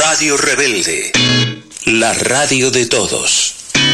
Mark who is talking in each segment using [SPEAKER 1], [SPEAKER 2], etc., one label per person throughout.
[SPEAKER 1] Radio Rebelde, la radio de todos.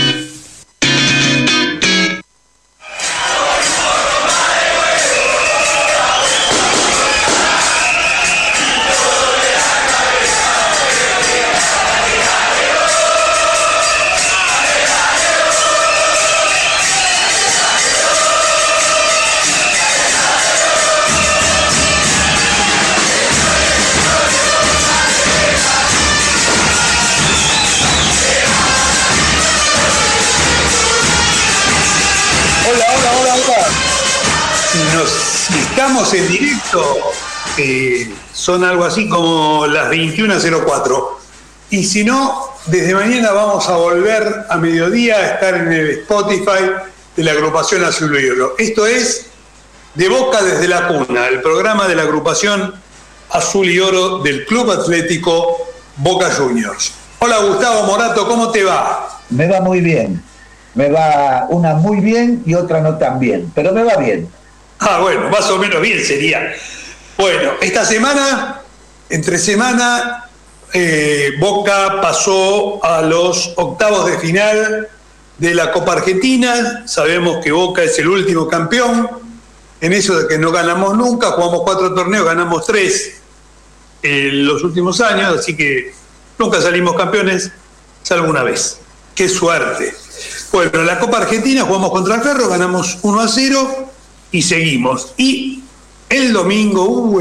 [SPEAKER 2] Estamos en directo, son algo así como las 21:04. Y si no, desde mañana vamos a volver a mediodía a estar en el Spotify de la agrupación Azul y Oro. Esto es De Boca desde la Cuna, el programa de la agrupación Azul y Oro del Club Atlético Boca Juniors. Hola Gustavo Morato, ¿cómo te va?
[SPEAKER 3] Me va muy bien. Me va una muy bien y otra no tan bien, pero me va bien.
[SPEAKER 2] Bueno, más o menos bien sería. Bueno, esta semana, entre semana, Boca pasó a los octavos de final de la Copa Argentina. Sabemos que Boca es el último campeón. En eso de que no ganamos nunca, jugamos 4 torneos, ganamos 3 en los últimos años, así que nunca salimos campeones, salvo una vez. ¡Qué suerte! Bueno, en la Copa Argentina jugamos contra el Ferro, ganamos 1-0 y seguimos. Y el domingo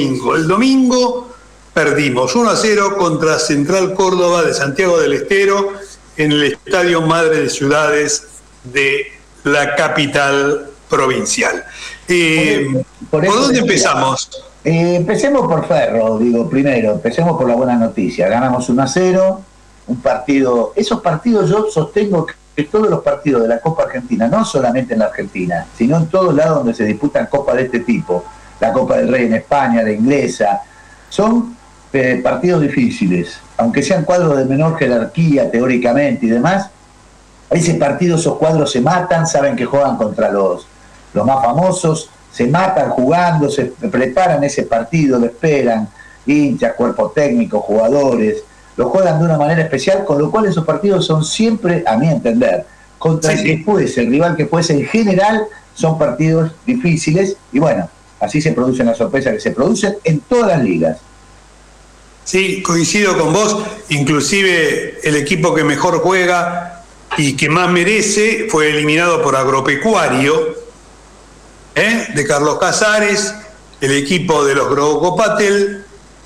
[SPEAKER 2] perdimos 1-0 contra Central Córdoba de Santiago del Estero en el Estadio Madre de Ciudades de la capital provincial. ¿Por dónde empezamos?
[SPEAKER 3] Empecemos por Ferro, primero, empecemos por la buena noticia. Ganamos 1-0, un partido, esos partidos yo sostengo que todos los partidos de la Copa Argentina, no solamente en la Argentina, sino en todos lados donde se disputan copas de este tipo, la Copa del Rey en España, la inglesa, son partidos difíciles, aunque sean cuadros de menor jerarquía teóricamente y demás. Ese partido, esos cuadros se matan, saben que juegan contra los más famosos, se matan jugando, se preparan ese partido, lo esperan, hinchas, cuerpo técnico, jugadores, lo juegan de una manera especial, con lo cual esos partidos son siempre, a mi entender, contra el que fuese, el rival que fuese, en general son partidos difíciles, y bueno, así se producen las sorpresas que se producen en todas las ligas.
[SPEAKER 2] Sí, coincido con vos, inclusive el equipo que mejor juega y que más merece fue eliminado por Agropecuario, de Carlos Casares, el equipo de los Grobocopatel,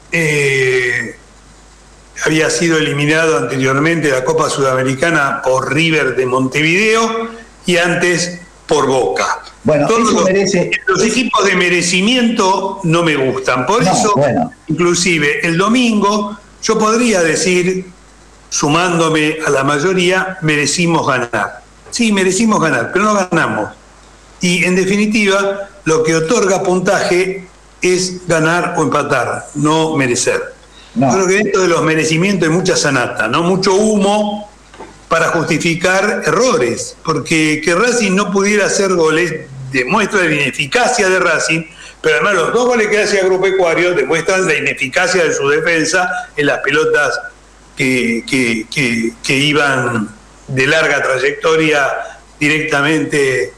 [SPEAKER 2] había sido eliminado anteriormente de la Copa Sudamericana por River de Montevideo y antes por Boca.
[SPEAKER 3] Bueno,
[SPEAKER 2] los equipos de merecimiento no me gustan, por eso, inclusive el domingo, yo podría decir, sumándome a la mayoría, merecimos ganar. Sí, merecimos ganar, pero no ganamos. Y en definitiva, lo que otorga puntaje es ganar o empatar, no merecer. No. Creo que dentro de los merecimientos hay mucha sanata, ¿no? Mucho humo para justificar errores, porque que Racing no pudiera hacer goles demuestra la ineficacia de Racing, pero además los 2 goles que hace Agropecuario demuestran la ineficacia de su defensa en las pelotas que iban de larga trayectoria directamente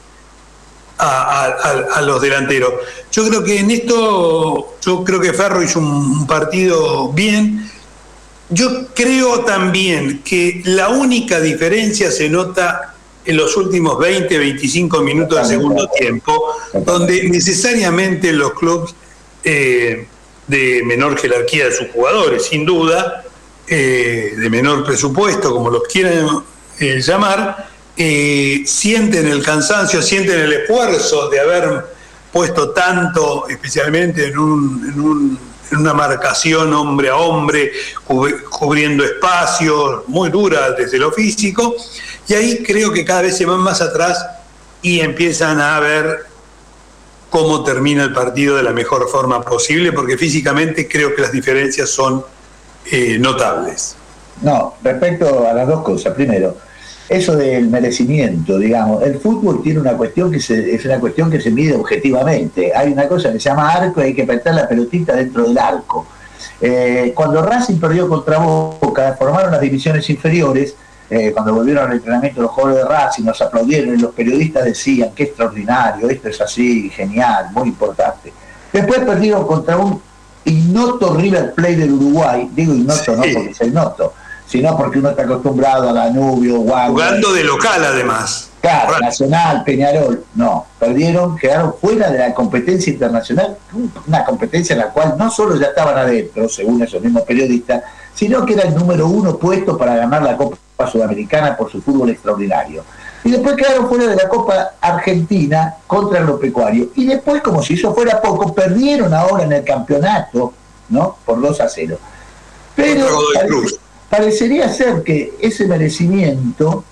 [SPEAKER 2] a los delanteros. Yo creo que en esto, Ferro hizo un partido bien. Yo creo también que la única diferencia se nota en los últimos 20, 25 minutos del segundo tiempo, donde necesariamente los clubes de menor jerarquía de sus jugadores, sin duda, de menor presupuesto, como los quieran llamar, sienten el cansancio, sienten el esfuerzo de haber puesto tanto, especialmente en una marcación hombre a hombre, cubriendo espacios, muy dura desde lo físico, y ahí creo que cada vez se van más atrás y empiezan a ver cómo termina el partido de la mejor forma posible, porque físicamente creo que las diferencias son notables.
[SPEAKER 3] No, respecto a las dos cosas, primero, eso del merecimiento, digamos, el fútbol tiene una cuestión es una cuestión que se mide objetivamente. Hay una cosa que se llama arco y hay que apretar la pelotita dentro del arco. Cuando Racing perdió contra Boca, formaron las divisiones inferiores. Cuando volvieron al entrenamiento los jugadores de Racing, nos aplaudieron y los periodistas decían, qué extraordinario, esto es así, genial, muy importante. Después perdieron contra un ignoto River Plate del Uruguay, digo ignoto no porque sea ignoto, sino porque uno está acostumbrado a Danubio,
[SPEAKER 2] jugando de local además.
[SPEAKER 3] Claro, Nacional, Peñarol, no, perdieron, quedaron fuera de la competencia internacional, una competencia en la cual no solo ya estaban adentro, según esos mismos periodistas, sino que era el número 1 puesto para ganar la Copa Sudamericana por su fútbol extraordinario. Y después quedaron fuera de la Copa Argentina contra Agropecuario. Y después, como si eso fuera poco, perdieron ahora en el campeonato, ¿no? Por 2-0. Pero parecería ser que ese merecimiento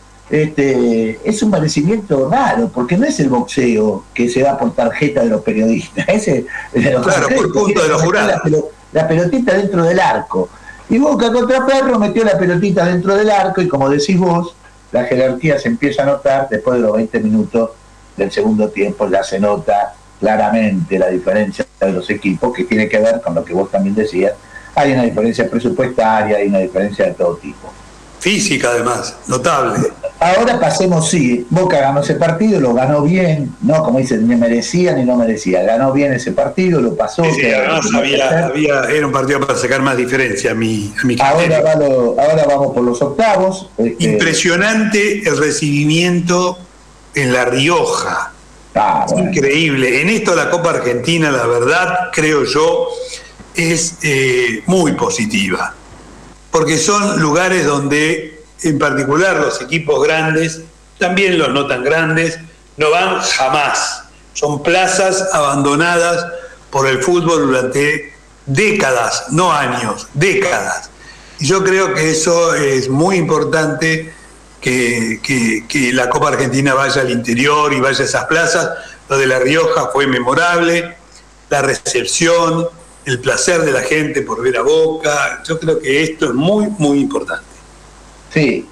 [SPEAKER 3] es un merecimiento raro, porque no es el boxeo que se da por tarjeta de los periodistas.
[SPEAKER 2] Claro, por punto de los jurados.
[SPEAKER 3] La pelotita dentro del arco. Y Boca contra Ferro metió la pelotita dentro del arco y, como decís vos, la jerarquía se empieza a notar después de los 20 minutos del segundo tiempo. Ya se nota claramente la diferencia de los equipos, que tiene que ver con lo que vos también decías. Hay una diferencia presupuestaria, hay una diferencia de todo tipo.
[SPEAKER 2] Física además, notable.
[SPEAKER 3] Ahora pasemos, sí, Boca ganó ese partido, lo ganó bien, no como dicen, ni merecía ni no merecía, ganó bien ese partido, lo pasó.
[SPEAKER 2] Sí, además era un partido para sacar más diferencia a mi
[SPEAKER 3] ahora vamos por los octavos.
[SPEAKER 2] Impresionante el recibimiento en La Rioja.
[SPEAKER 3] Bueno.
[SPEAKER 2] Increíble. En esto la Copa Argentina, la verdad, creo yo, es muy positiva. Porque son lugares donde, en particular, los equipos grandes, también los no tan grandes, no van jamás. Son plazas abandonadas por el fútbol durante décadas, no años, décadas. Y yo creo que eso es muy importante, que la Copa Argentina vaya al interior y vaya a esas plazas. Lo de La Rioja fue memorable, la recepción, el placer de la gente por ver a Boca. Yo creo que esto es muy, muy importante.
[SPEAKER 3] Sí,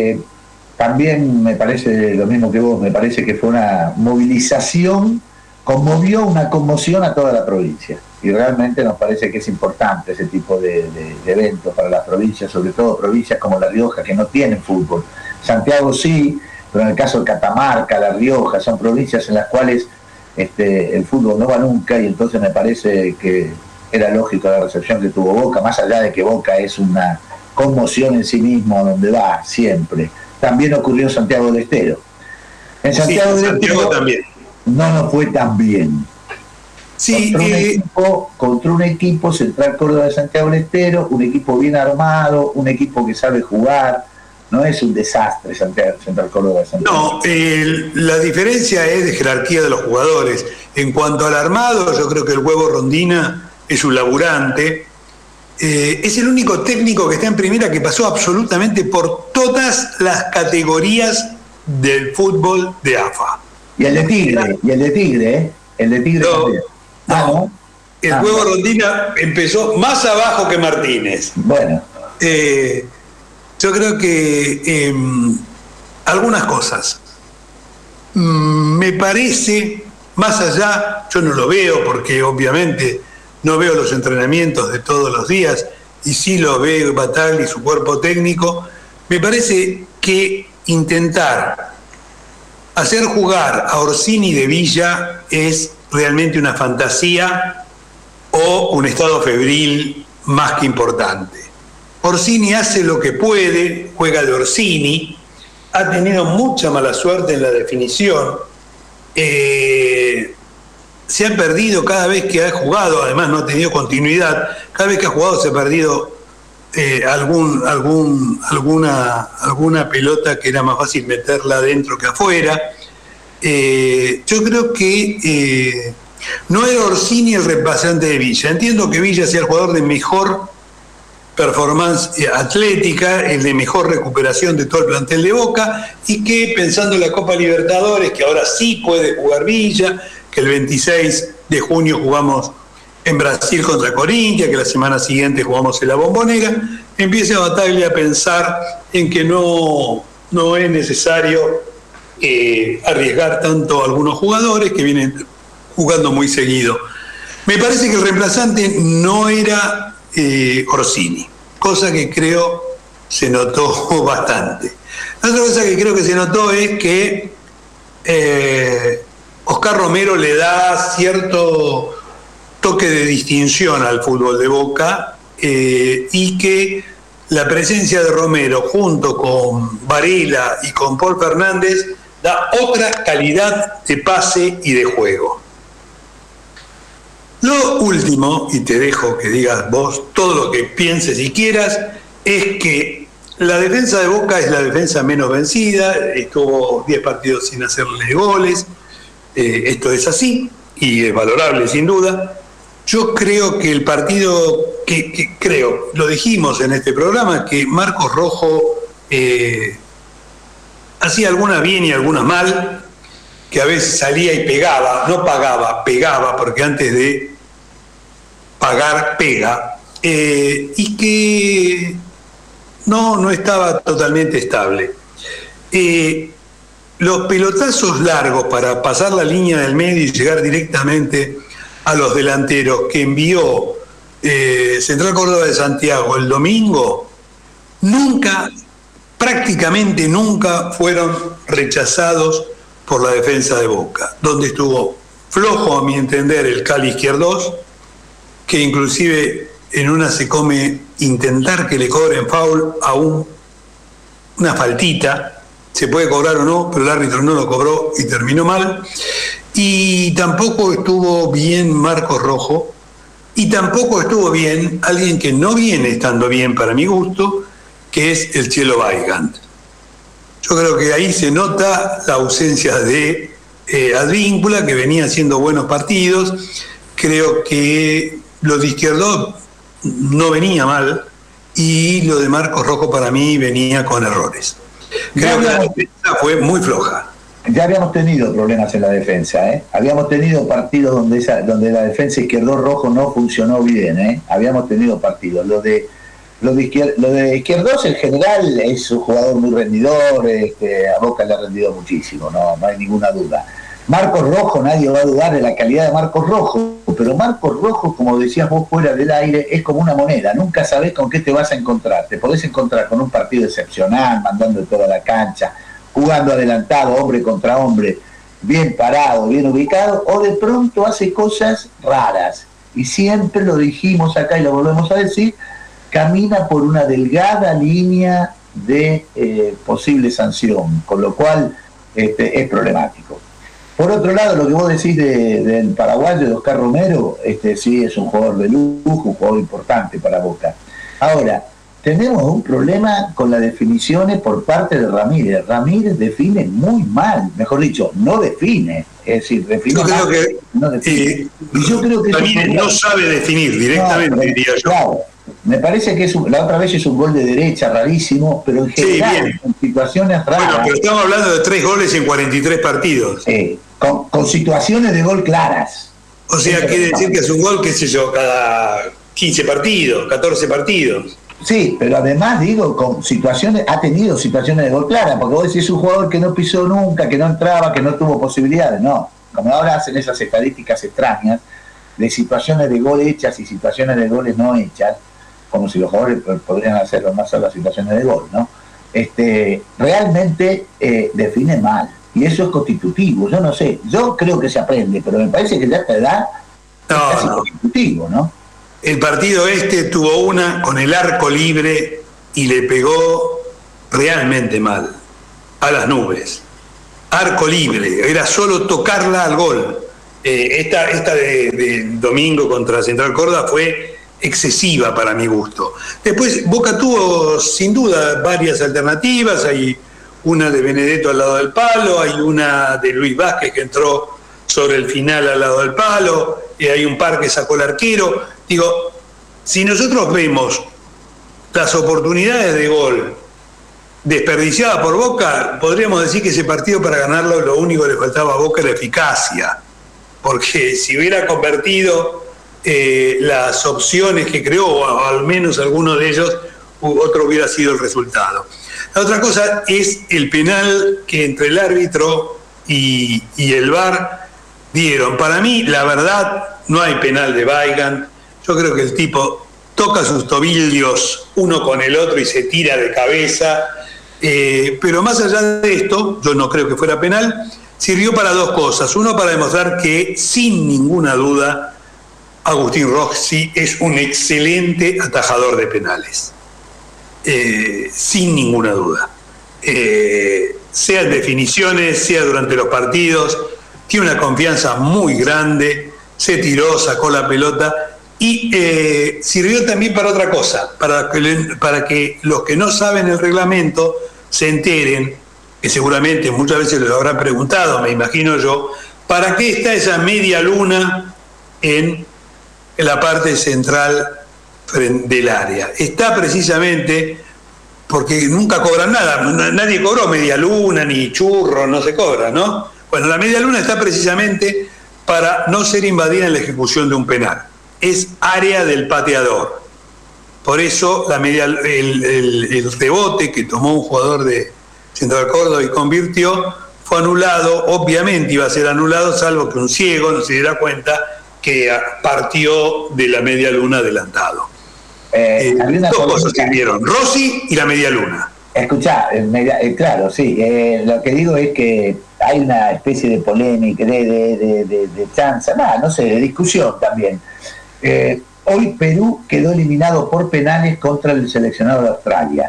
[SPEAKER 3] también me parece lo mismo que vos, me parece que fue una movilización, conmovió una conmoción a toda la provincia. Y realmente nos parece que es importante ese tipo de eventos para las provincias, sobre todo provincias como La Rioja, que no tienen fútbol. Santiago sí, pero en el caso de Catamarca, La Rioja, son provincias en las cuales el fútbol no va nunca, y entonces me parece que era lógico la recepción que tuvo Boca, más allá de que Boca es una conmoción en sí mismo a donde va, siempre. También ocurrió en Santiago del Estero. En Santiago del Estero también no nos fue tan bien.
[SPEAKER 2] Sí,
[SPEAKER 3] contra un equipo, Central Córdoba de Santiago del Estero, un equipo bien armado, un equipo que sabe jugar. No es un desastre Central Córdoba de Santiago.
[SPEAKER 2] No, la diferencia es de jerarquía de los jugadores. En cuanto al armado, yo creo que el Huevo Rondina es un laburante. Es el único técnico que está en primera que pasó absolutamente por todas las categorías del fútbol de AFA.
[SPEAKER 3] Y el de Tigre, El de Tigre también.
[SPEAKER 2] No. El Huevo Rondina empezó más abajo que Martínez.
[SPEAKER 3] Bueno.
[SPEAKER 2] Yo creo que algunas cosas. Me parece, más allá, yo no lo veo porque obviamente no veo los entrenamientos de todos los días, y sí lo veo Bataglia y su cuerpo técnico. Me parece que intentar hacer jugar a Orsini de Villa es realmente una fantasía o un estado febril más que importante. Orsini hace lo que puede, juega de Orsini, ha tenido mucha mala suerte en la definición, se ha perdido cada vez que ha jugado, además no ha tenido continuidad, cada vez que ha jugado se ha perdido alguna pelota que era más fácil meterla adentro que afuera. Yo creo que no era Orsini el reemplazante de Villa. Entiendo que Villa sea el jugador de mejor performance atlética, el de mejor recuperación de todo el plantel de Boca, y que pensando en la Copa Libertadores, que ahora sí puede jugar Villa, que el 26 de junio jugamos en Brasil contra Corinthians, que la semana siguiente jugamos en la Bombonera, empieza Bataglia a pensar en que no es necesario arriesgar tanto a algunos jugadores que vienen jugando muy seguido. Me parece que el reemplazante no era Orsini, cosa que creo se notó bastante. La otra cosa que creo que se notó es que Oscar Romero le da cierto toque de distinción al fútbol de Boca, y que la presencia de Romero junto con Varela y con Paul Fernández da otra calidad de pase y de juego. Lo último, y te dejo que digas vos todo lo que pienses y quieras, es que la defensa de Boca es la defensa menos vencida, estuvo 10 partidos sin hacerle goles, esto es así y es valorable sin duda. Yo creo que el partido, creo, lo dijimos en este programa, que Marcos Rojo hacía algunas bien y algunas mal, que a veces salía y pegaba, no pagaba, pegaba, porque antes de pagar, pega, y que no estaba totalmente estable. Los pelotazos largos para pasar la línea del medio y llegar directamente a los delanteros que envió Central Córdoba de Santiago el domingo, prácticamente nunca fueron rechazados por la defensa de Boca, donde estuvo flojo, a mi entender, el Cali Izquierdos, que inclusive en una se come intentar que le cobren foul a una faltita, se puede cobrar o no, pero el árbitro no lo cobró y terminó mal. Y tampoco estuvo bien Marcos Rojo, y tampoco estuvo bien alguien que no viene estando bien para mi gusto, que es el Chelo Weigand. Yo creo que ahí se nota la ausencia de Advíncula, que venía haciendo buenos partidos. Creo que lo de Izquierdo no venía mal, y lo de Marcos Rojo para mí venía con errores. Creo que la defensa fue muy floja.
[SPEAKER 3] Ya habíamos tenido problemas en la defensa, habíamos tenido partidos donde la defensa Izquierdo-Rojo no funcionó bien, habíamos tenido partidos. Lo de Izquierdos en general es un jugador muy rendidor, a Boca le ha rendido muchísimo, no hay ninguna duda. Marcos Rojo, nadie va a dudar de la calidad de Marcos Rojo, pero Marcos Rojo, como decías vos fuera del aire, es como una moneda, nunca sabés con qué te vas a encontrar. Te podés encontrar con un partido excepcional, mandando toda la cancha, jugando adelantado, hombre contra hombre, bien parado, bien ubicado, o de pronto hace cosas raras. Y siempre lo dijimos acá y lo volvemos a decir, camina por una delgada línea de posible sanción, con lo cual es problemático. Por otro lado, lo que vos decís del paraguayo, de Oscar Romero, sí es un jugador de lujo, un jugador importante para Boca. Ahora, tenemos un problema con las definiciones por parte de Ramírez. Ramírez define muy mal, mejor dicho, no define. Es decir, define
[SPEAKER 2] yo creo
[SPEAKER 3] mal,
[SPEAKER 2] que,
[SPEAKER 3] no define. Y yo creo que
[SPEAKER 2] Ramírez no sabe definir directamente, diría yo.
[SPEAKER 3] Claro, me parece que la otra vez es un gol de derecha rarísimo, pero en general, en situaciones raras.
[SPEAKER 2] Bueno, pero estamos hablando de 3 goles en 43 partidos.
[SPEAKER 3] Con situaciones de gol claras.
[SPEAKER 2] O sea, quiere decir que es un gol, qué sé yo, cada 15 partidos, 14 partidos.
[SPEAKER 3] Sí, pero además, digo, con situaciones, ha tenido situaciones de gol claras, porque vos decís un jugador que no pisó nunca, que no entraba, que no tuvo posibilidades. No, como ahora hacen esas estadísticas extrañas de situaciones de gol hechas y situaciones de goles no hechas, como si los jugadores podrían hacerlo más a las situaciones de gol, ¿no? Realmente define mal, y eso es constitutivo. Yo no sé, yo creo que se aprende, pero me parece que ya a esta edad es casi constitutivo, ¿no?
[SPEAKER 2] El partido tuvo una con el arco libre y le pegó realmente mal, a las nubes. Arco libre, era solo tocarla al gol. Esta de domingo contra Central Córdoba fue excesiva para mi gusto. Después Boca tuvo sin duda varias alternativas, hay una de Benedetto al lado del palo, hay una de Luis Vázquez que entró sobre el final al lado del palo, hay un par que sacó el arquero. Digo, si nosotros vemos las oportunidades de gol desperdiciadas por Boca, podríamos decir que ese partido, para ganarlo, lo único que le faltaba a Boca era eficacia, porque si hubiera convertido las opciones que creó, o al menos alguno de ellos, otro hubiera sido el resultado. La otra cosa es el penal que entre el árbitro y el VAR dieron. Para mí, la verdad, no hay penal de Weigand. Yo creo que el tipo toca sus tobillos uno con el otro y se tira de cabeza. Pero más allá de esto, yo no creo que fuera penal, sirvió para dos cosas. Uno, para demostrar que, sin ninguna duda, Agustín Rossi es un excelente atajador de penales. Sin ninguna duda. Sea en definiciones, sea durante los partidos, tiene una confianza muy grande, se tiró, sacó la pelota y sirvió también para otra cosa, para que los que no saben el reglamento se enteren, que seguramente muchas veces les habrán preguntado, me imagino yo, ¿para qué está esa media luna en la parte central del área? Está precisamente porque nunca cobran nada, nadie cobró media luna, ni churro, no se cobra, ¿no? Bueno, la media luna está precisamente para no ser invadida en la ejecución de un penal. Es área del pateador. Por eso el rebote que tomó un jugador de Central Córdoba y convirtió fue anulado. Obviamente iba a ser anulado, salvo que un ciego no se diera cuenta que partió de la media luna adelantado. Dos cosas que vieron, Rossi y la media luna.
[SPEAKER 3] Escuchá, claro, sí. Lo que digo es que hay una especie de polémica, de chanza, no sé, de discusión también. Hoy Perú quedó eliminado por penales contra el seleccionado de Australia.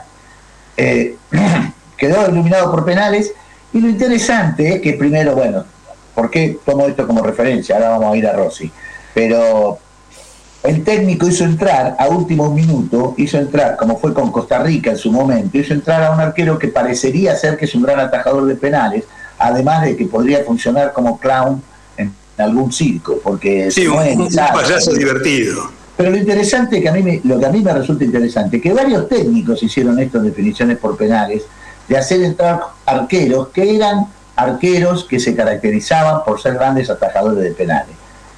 [SPEAKER 3] Quedó eliminado por penales, y lo interesante es que primero, bueno, ¿por qué tomo esto como referencia? Ahora vamos a ir a Rossi. Pero el técnico hizo entrar a último minuto, como fue con Costa Rica en su momento, hizo entrar a un arquero que parecería ser que es un gran atajador de penales, además de que podría funcionar como clown en algún circo, porque
[SPEAKER 2] sí, un payaso divertido.
[SPEAKER 3] Pero lo interesante lo que a mí me resulta interesante, que varios técnicos hicieron esto en definiciones por penales, de hacer entrar arqueros que eran arqueros que se caracterizaban por ser grandes atajadores de penales.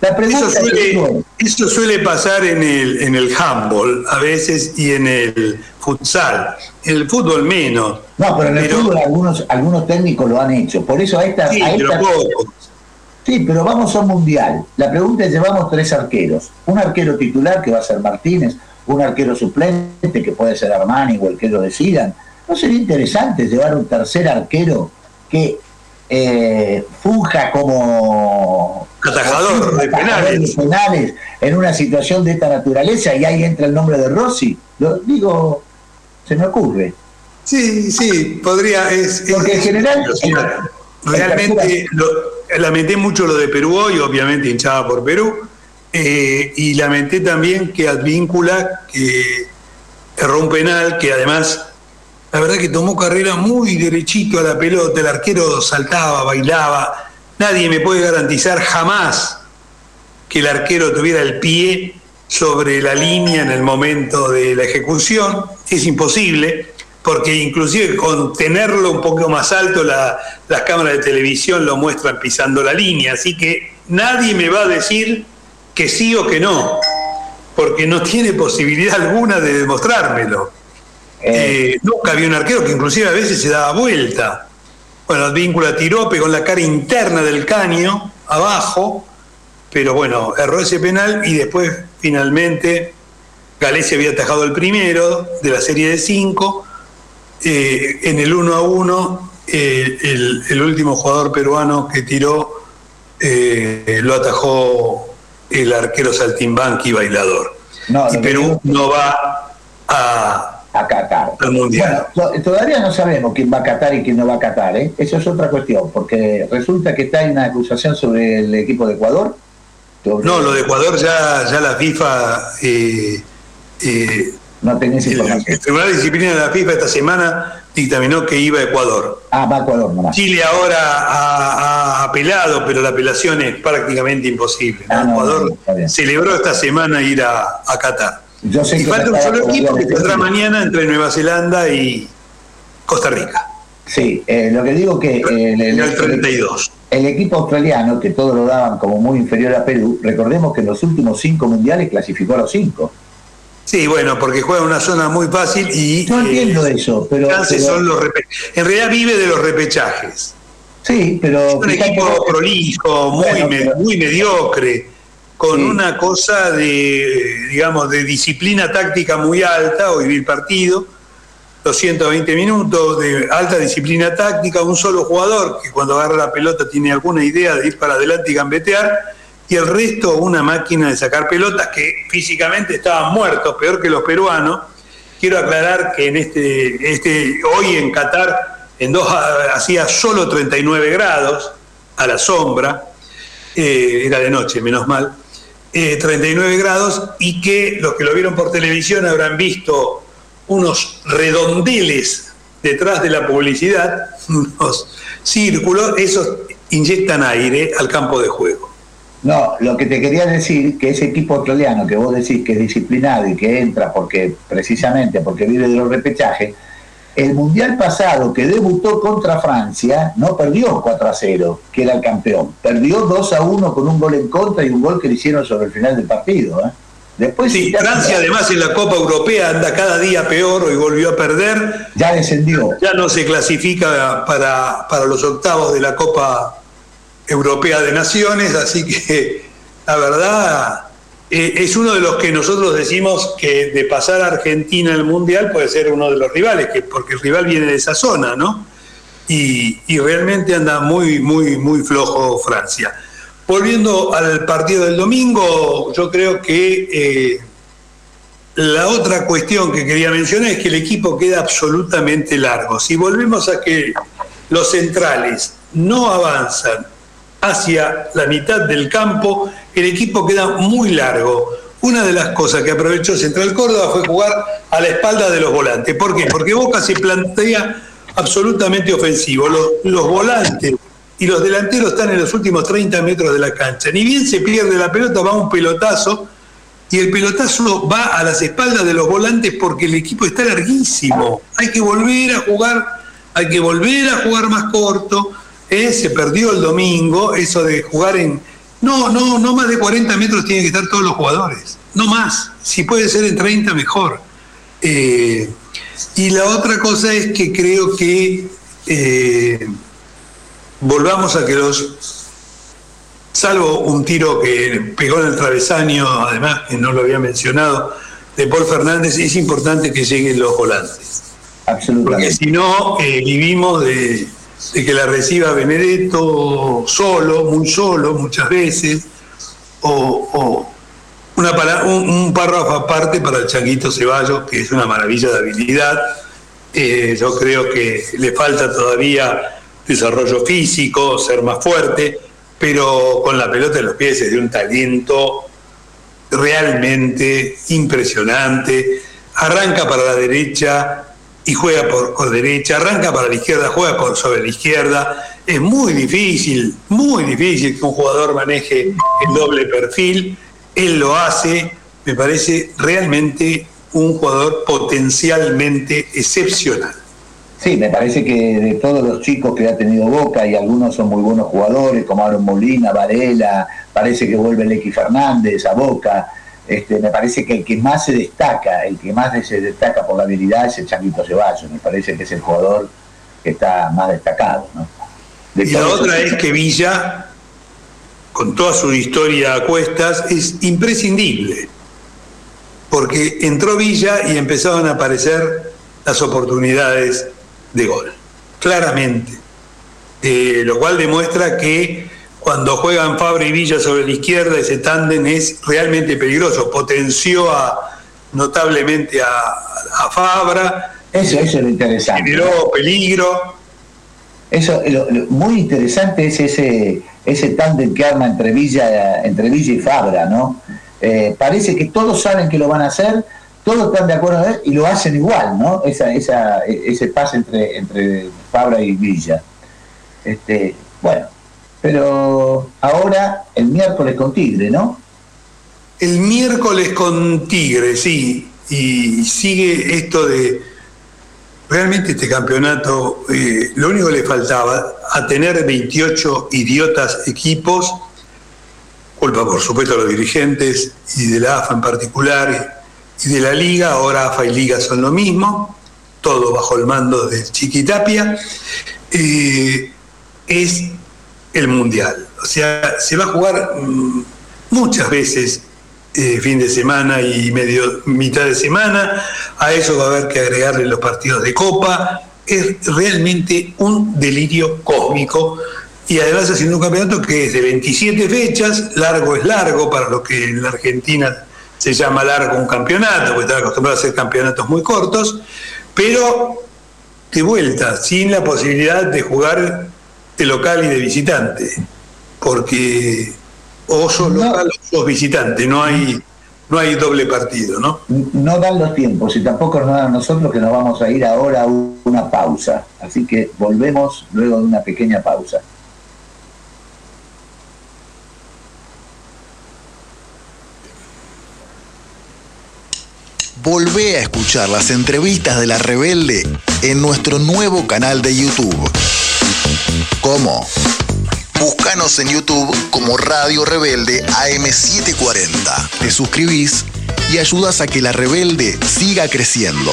[SPEAKER 2] Eso suele pasar en el handball a veces y en el futsal. En el fútbol menos.
[SPEAKER 3] No, pero en el fútbol algunos técnicos lo han hecho. Por eso Sí, pero vamos a un mundial. La pregunta es, llevamos 3 arqueros. Un arquero titular, que va a ser Martínez, un arquero suplente, que puede ser Armani o el que lo decidan. ¿No sería interesante llevar un tercer arquero que funja como
[SPEAKER 2] atajador de
[SPEAKER 3] penales en una situación de esta naturaleza? Y ahí entra el nombre de Rossi. Lo digo, se me ocurre.
[SPEAKER 2] Sí, podría.
[SPEAKER 3] Porque en general
[SPEAKER 2] realmente lamenté mucho lo de Perú hoy, obviamente hinchada por Perú, y lamenté también que Advíncula, que erró un penal, que además la verdad que tomó carrera muy derechito a la pelota, el arquero saltaba, bailaba. Nadie me puede garantizar jamás que el arquero tuviera el pie sobre la línea en el momento de la ejecución. Es imposible, porque inclusive con tenerlo un poco más alto, las cámaras de televisión lo muestran pisando la línea. Así que nadie me va a decir que sí o que no, porque no tiene posibilidad alguna de demostrármelo. Nunca había un arquero que inclusive a veces se daba vuelta. Bueno, Advíncula tiró, pegó en la cara interna del caño, abajo, pero bueno, erró ese penal y después finalmente Galecia había atajado el primero de la serie de 5. En el 1-1, el último jugador peruano que tiró lo atajó el arquero saltimbanqui bailador. Y Perú no va a
[SPEAKER 3] Qatar.
[SPEAKER 2] Al mundial.
[SPEAKER 3] Bueno, todavía no sabemos quién va a Qatar y quién no va a Qatar, ¿eh? Eso es otra cuestión, porque resulta que está en una acusación sobre el equipo de Ecuador.
[SPEAKER 2] No, lo de Ecuador ya la FIFA
[SPEAKER 3] no tenés información.
[SPEAKER 2] El Tribunal de Disciplina de la FIFA esta semana dictaminó que iba a Ecuador.
[SPEAKER 3] Va a Ecuador nomás.
[SPEAKER 2] Chile ahora ha apelado, pero la apelación es prácticamente imposible. Ecuador celebró esta semana ir a Qatar.
[SPEAKER 3] Yo sé
[SPEAKER 2] y
[SPEAKER 3] que
[SPEAKER 2] falta un solo equipo que tendrá mañana entre Nueva Zelanda y Costa Rica.
[SPEAKER 3] Sí, lo que digo que
[SPEAKER 2] el 32.
[SPEAKER 3] El equipo australiano, que todos lo daban como muy inferior a Perú, recordemos que en los últimos 5 mundiales clasificó a los 5.
[SPEAKER 2] Sí, bueno, porque juega en una zona muy fácil y...
[SPEAKER 3] No entiendo eso, pero
[SPEAKER 2] son en realidad vive de los repechajes.
[SPEAKER 3] Sí, pero...
[SPEAKER 2] Es un equipo prolijo, muy mediocre. con una cosa de, digamos, de disciplina táctica muy alta. Hoy vi el partido, 220 minutos de alta disciplina táctica, un solo jugador que cuando agarra la pelota tiene alguna idea de ir para adelante y gambetear, y el resto una máquina de sacar pelotas que físicamente estaban muertos, peor que los peruanos. Quiero aclarar que en hoy en Qatar, en Doha, hacía solo 39 grados a la sombra, era de noche, menos mal, 39 grados, y que los que lo vieron por televisión habrán visto unos redondeles detrás de la publicidad, unos círculos, esos inyectan aire al campo de juego.
[SPEAKER 3] No, lo que te quería decir, que ese equipo australiano que vos decís que es disciplinado y que entra precisamente porque vive de los repechajes, el Mundial pasado que debutó contra Francia no perdió 4-0, que era el campeón, perdió 2-1 con un gol en contra y un gol que le hicieron sobre el final del partido. Después,
[SPEAKER 2] sí, Francia además en la Copa Europea anda cada día peor, hoy volvió a perder.
[SPEAKER 3] Ya descendió.
[SPEAKER 2] Ya no se clasifica para los octavos de la Copa Europea de Naciones, así que la verdad es uno de los que nosotros decimos que de pasar a Argentina al Mundial puede ser uno de los rivales, porque el rival viene de esa zona, ¿no? Y realmente anda muy, muy, muy flojo Francia. Volviendo al partido del domingo, yo creo que la otra cuestión que quería mencionar es que el equipo queda absolutamente largo. Si volvemos a que los centrales no avanzan hacia la mitad del campo, el equipo queda muy largo. Una de las cosas que aprovechó Central Córdoba fue jugar a la espalda de los volantes. ¿Por qué? Porque Boca se plantea absolutamente ofensivo. Los volantes y los delanteros están en los últimos 30 metros de la cancha. Ni bien se pierde la pelota, va un pelotazo, y el pelotazo va a las espaldas de los volantes porque el equipo está larguísimo. Hay que volver a jugar más corto. Se perdió el domingo eso de jugar en... No más de 40 metros tienen que estar todos los jugadores. No más. Si puede ser en 30, mejor. Y la otra cosa es que creo que volvamos a que salvo un tiro que pegó en el travesaño, además que no lo había mencionado, de Paul Fernández, es importante que lleguen los volantes.
[SPEAKER 3] Absolutamente.
[SPEAKER 2] Porque si no, vivimos de que la reciba Benedetto muy solo, muchas veces, o un párrafo aparte para el Changuito Ceballos, que es una maravilla de habilidad. Yo creo que le falta todavía desarrollo físico, ser más fuerte, pero con la pelota en los pies es de un talento realmente impresionante. Arranca para la derecha y juega por derecha, arranca para la izquierda, juega sobre la izquierda. Es muy difícil que un jugador maneje el doble perfil. Él lo hace, me parece realmente un jugador potencialmente excepcional.
[SPEAKER 3] Sí, me parece que de todos los chicos que ha tenido Boca, y algunos son muy buenos jugadores, como Aaron Molina, Varela, parece que vuelve Lequi Fernández a Boca, me parece que el que más se destaca por la habilidad es el Changuito Ceballos. Me parece que es el jugador que está más destacado, ¿no?
[SPEAKER 2] Y la otra es que Villa, con toda su historia a cuestas, es imprescindible, porque entró Villa y empezaron a aparecer las oportunidades de gol, claramente, lo cual demuestra que cuando juegan Fabra y Villa sobre la izquierda, ese tándem es realmente peligroso. Potenció notablemente a Fabra.
[SPEAKER 3] Eso es lo interesante.
[SPEAKER 2] Generó peligro.
[SPEAKER 3] Eso, lo muy interesante es ese tándem que arma entre Villa y Fabra, ¿no? Parece que todos saben que lo van a hacer, todos están de acuerdo y lo hacen igual, ¿no? Ese pase entre Fabra y Villa. Bueno, pero ahora el miércoles con Tigre, ¿no?
[SPEAKER 2] El miércoles con Tigre, sí. Y sigue esto de... Realmente este campeonato, lo único que le faltaba, a tener 28 idiotas equipos, culpa por supuesto a los dirigentes y de la AFA en particular y de la Liga. Ahora AFA y Liga son lo mismo, todo bajo el mando de Chiquitapia. Es el Mundial, o sea, se va a jugar muchas veces fin de semana y mitad de semana. A eso va a haber que agregarle los partidos de Copa. Es realmente un delirio cósmico, y además haciendo un campeonato que es de 27 fechas, largo es largo, para lo que en la Argentina se llama largo un campeonato, porque están acostumbrados a hacer campeonatos muy cortos, pero de vuelta, sin la posibilidad de jugar de local y de visitante, porque o sos local o sos visitante, no hay doble partido, ¿no?
[SPEAKER 3] No dan los tiempos y tampoco nos dan a nosotros, que nos vamos a ir ahora a una pausa. Así que volvemos luego de una pequeña pausa.
[SPEAKER 4] Volvé a escuchar las entrevistas de La Rebelde en nuestro nuevo canal de YouTube. ¿Cómo? Búscanos en YouTube como Radio Rebelde AM740. Te suscribís y ayudas a que La Rebelde siga creciendo.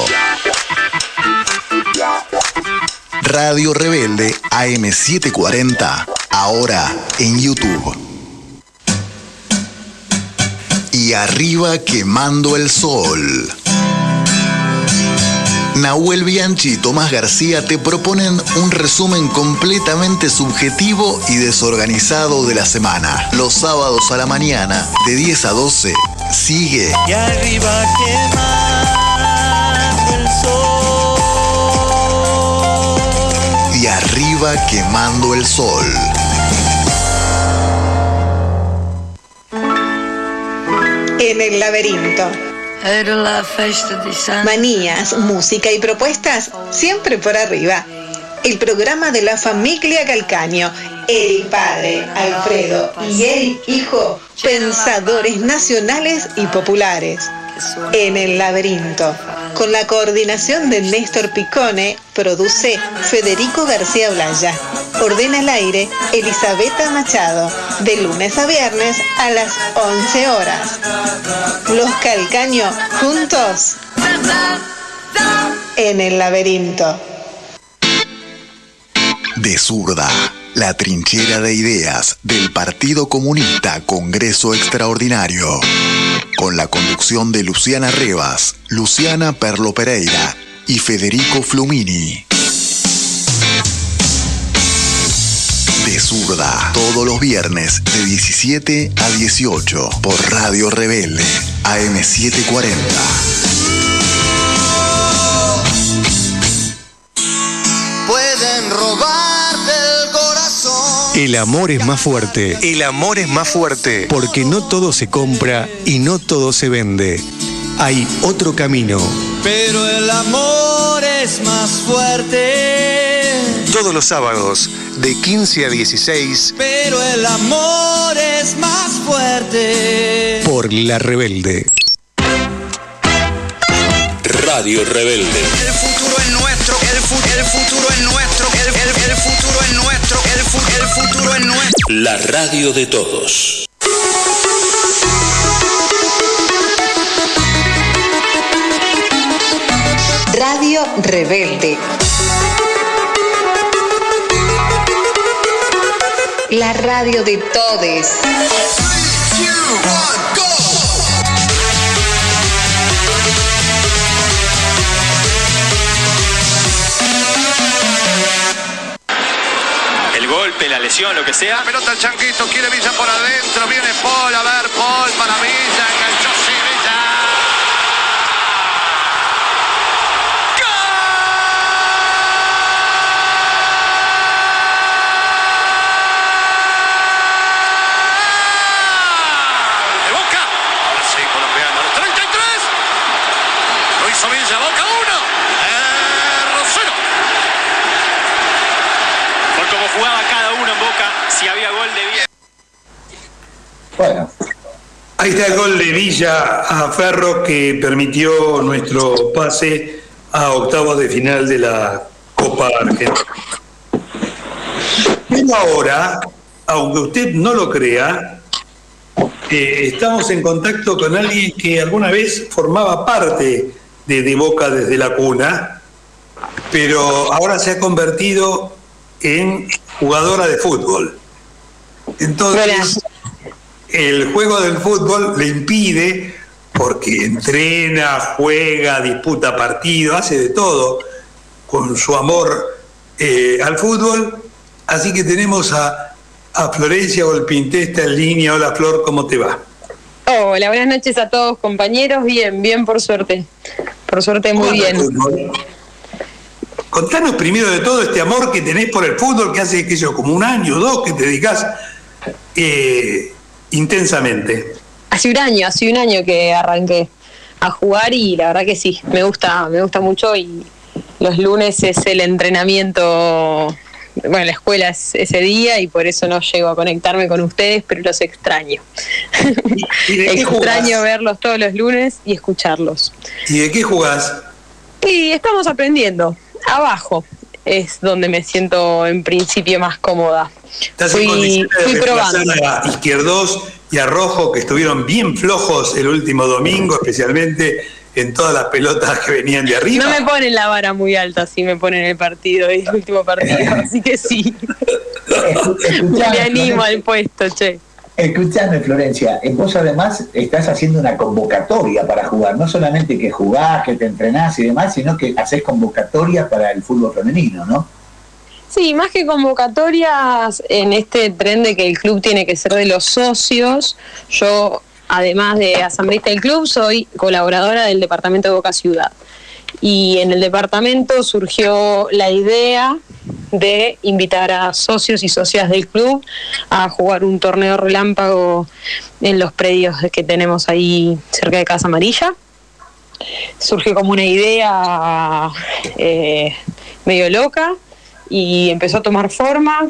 [SPEAKER 4] Radio Rebelde AM740, ahora en YouTube. Y arriba quemando el sol. Nahuel Bianchi y Tomás García te proponen un resumen completamente subjetivo y desorganizado de la semana. Los sábados a la mañana, de 10 a 12, sigue.
[SPEAKER 5] Y arriba quemando el sol.
[SPEAKER 4] Y arriba quemando el sol.
[SPEAKER 6] En el laberinto. Manías, música y propuestas siempre por arriba. El programa de la familia Calcaño. Eric padre, Alfredo y Eric hijo, pensadores nacionales y populares. En el laberinto. Con la coordinación de Néstor Picone, produce Federico García Blaya. Ordena al aire Elisabetta Machado. De lunes a viernes a las 11 horas. Los Calcaño juntos en el laberinto.
[SPEAKER 4] De Zurda, la trinchera de ideas del Partido Comunista Congreso Extraordinario. Con la conducción de Luciana Rivas, Luciana Perlo Pereira y Federico Flumini. De Zurda, todos los viernes de 17 a 18 por Radio Rebelde, AM740.
[SPEAKER 5] Pueden robarte el corazón.
[SPEAKER 7] El amor es más fuerte. El amor es más fuerte. Porque no todo se compra y no todo se vende. Hay otro camino.
[SPEAKER 5] Pero el amor es más fuerte.
[SPEAKER 7] Todos los sábados, de 15 a 16.
[SPEAKER 5] Pero el amor es más fuerte.
[SPEAKER 7] Por La Rebelde.
[SPEAKER 1] Radio Rebelde.
[SPEAKER 5] El futuro es nuestro. El futuro es nuestro. El futuro es nuestro. El futuro es nuestro.
[SPEAKER 1] La radio de todos.
[SPEAKER 6] Radio Rebelde. La radio de todes.
[SPEAKER 8] El golpe, la lesión, lo que sea.
[SPEAKER 9] La pelota el Changuito, quiere Villa por adentro, viene Paul, a ver, Paul para Villa, enganchó, sí, Villa. Villa, Boca 1, Rosero.
[SPEAKER 8] Por cómo jugaba cada uno en Boca, si había gol de Villa.
[SPEAKER 3] Bueno.
[SPEAKER 2] Ahí está el gol de Villa a Ferro, que permitió nuestro pase a octavos de final de la Copa Argentina. Pero ahora, aunque usted no lo crea, estamos en contacto con alguien que alguna vez formaba parte de Boca desde la cuna, pero ahora se ha convertido en jugadora de fútbol. Entonces, el juego del fútbol le impide, porque entrena, juega, disputa partidos, hace de todo con su amor al fútbol. Así que tenemos a Florencia Volpintesta en línea. Hola Flor, ¿cómo te va?
[SPEAKER 10] Hola, buenas noches a todos compañeros. Bien, por suerte. Por suerte muy bien.
[SPEAKER 2] Contanos primero de todo este amor que tenés por el fútbol, que hace, qué sé yo, como un año o dos que te dedicás intensamente.
[SPEAKER 10] Hace un año que arranqué a jugar y la verdad que sí, me gusta mucho, y los lunes es el entrenamiento. Bueno, la escuela es ese día y por eso no llego a conectarme con ustedes, pero los extraño.
[SPEAKER 2] ¿Y de qué
[SPEAKER 10] extraño
[SPEAKER 2] jugás?
[SPEAKER 10] verlos todos los lunes y escucharlos.
[SPEAKER 2] ¿Y de qué jugás?
[SPEAKER 10] Y estamos aprendiendo. Abajo es donde me siento en principio más cómoda.
[SPEAKER 2] Estás en condiciones de reemplazar
[SPEAKER 10] probando
[SPEAKER 2] a Izquierdos y a Rojo, que estuvieron bien flojos el último domingo, especialmente en todas las pelotas que venían de arriba.
[SPEAKER 10] No me ponen la vara muy alta, si me ponen el partido, el último partido, así que sí. Me animo al puesto, che.
[SPEAKER 3] Escuchame, Florencia, vos además estás haciendo una convocatoria para jugar, no solamente que jugás, que te entrenás y demás, sino que haces convocatoria para el fútbol femenino, ¿no?
[SPEAKER 10] Sí, más que convocatorias, en este tren de que el club tiene que ser de los socios, yo, además de asambleísta del club, soy colaboradora del departamento de Boca Ciudad. Y en el departamento surgió la idea de invitar a socios y socias del club a jugar un torneo relámpago en los predios que tenemos ahí cerca de Casa Amarilla. Surgió como una idea medio loca y empezó a tomar forma.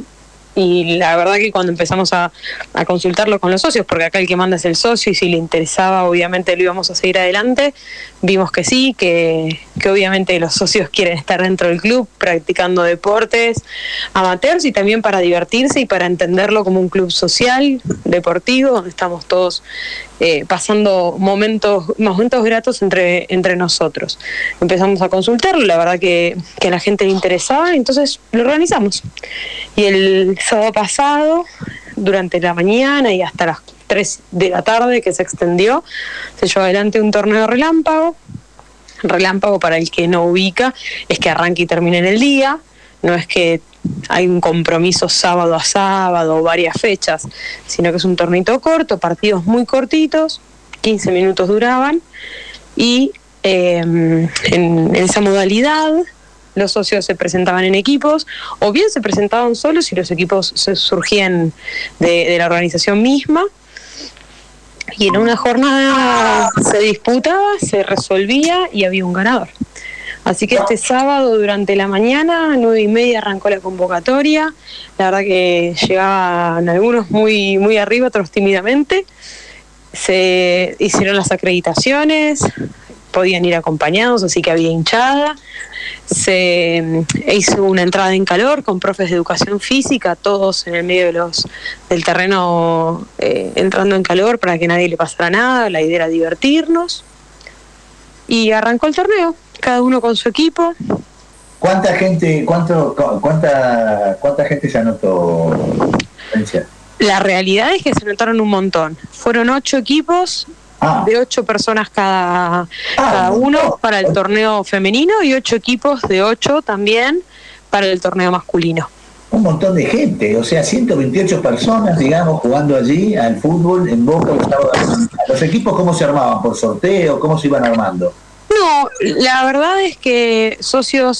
[SPEAKER 10] Y la verdad que cuando empezamos a consultarlo con los socios, porque acá el que manda es el socio y si le interesaba obviamente lo íbamos a seguir adelante, vimos que sí, que obviamente los socios quieren estar dentro del club practicando deportes amateurs y también para divertirse y para entenderlo como un club social, deportivo, donde estamos todos pasando momentos gratos entre nosotros. Empezamos a consultarlo, la verdad que a la gente le interesaba, entonces lo organizamos. Y el sábado pasado, durante la mañana y hasta las 3 de la tarde que se extendió, se llevó adelante un torneo relámpago. Relámpago, para el que no ubica, es que arranque y termine en el día, no es que hay un compromiso sábado a sábado o varias fechas, sino que es un torneito corto, partidos muy cortitos, 15 minutos duraban, y en esa modalidad los socios se presentaban en equipos, o bien se presentaban solos y los equipos surgían de la organización misma, y en una jornada se disputaba, se resolvía y había un ganador. Así que este sábado durante la mañana, 9:30, arrancó la convocatoria. La verdad que llegaban algunos muy, muy arriba, otros tímidamente. Se hicieron las acreditaciones, podían ir acompañados, así que había hinchada. Se hizo una entrada en calor con profes de educación física, todos en el medio del terreno entrando en calor para que nadie le pasara nada. La idea era divertirnos. Y arrancó el torneo, cada uno con su equipo.
[SPEAKER 3] ¿Cuánta gente se anotó, Florencia?
[SPEAKER 10] La realidad es que se anotaron un montón. Fueron 8 equipos, de 8 personas cada uno para el torneo femenino y 8 equipos de 8 también para el torneo masculino.
[SPEAKER 3] Un montón de gente, o sea, 128 personas, digamos, jugando allí al fútbol en Boca. ¿Los equipos cómo se armaban? ¿Por sorteo? ¿Cómo se iban armando?
[SPEAKER 10] No, la verdad es que socios,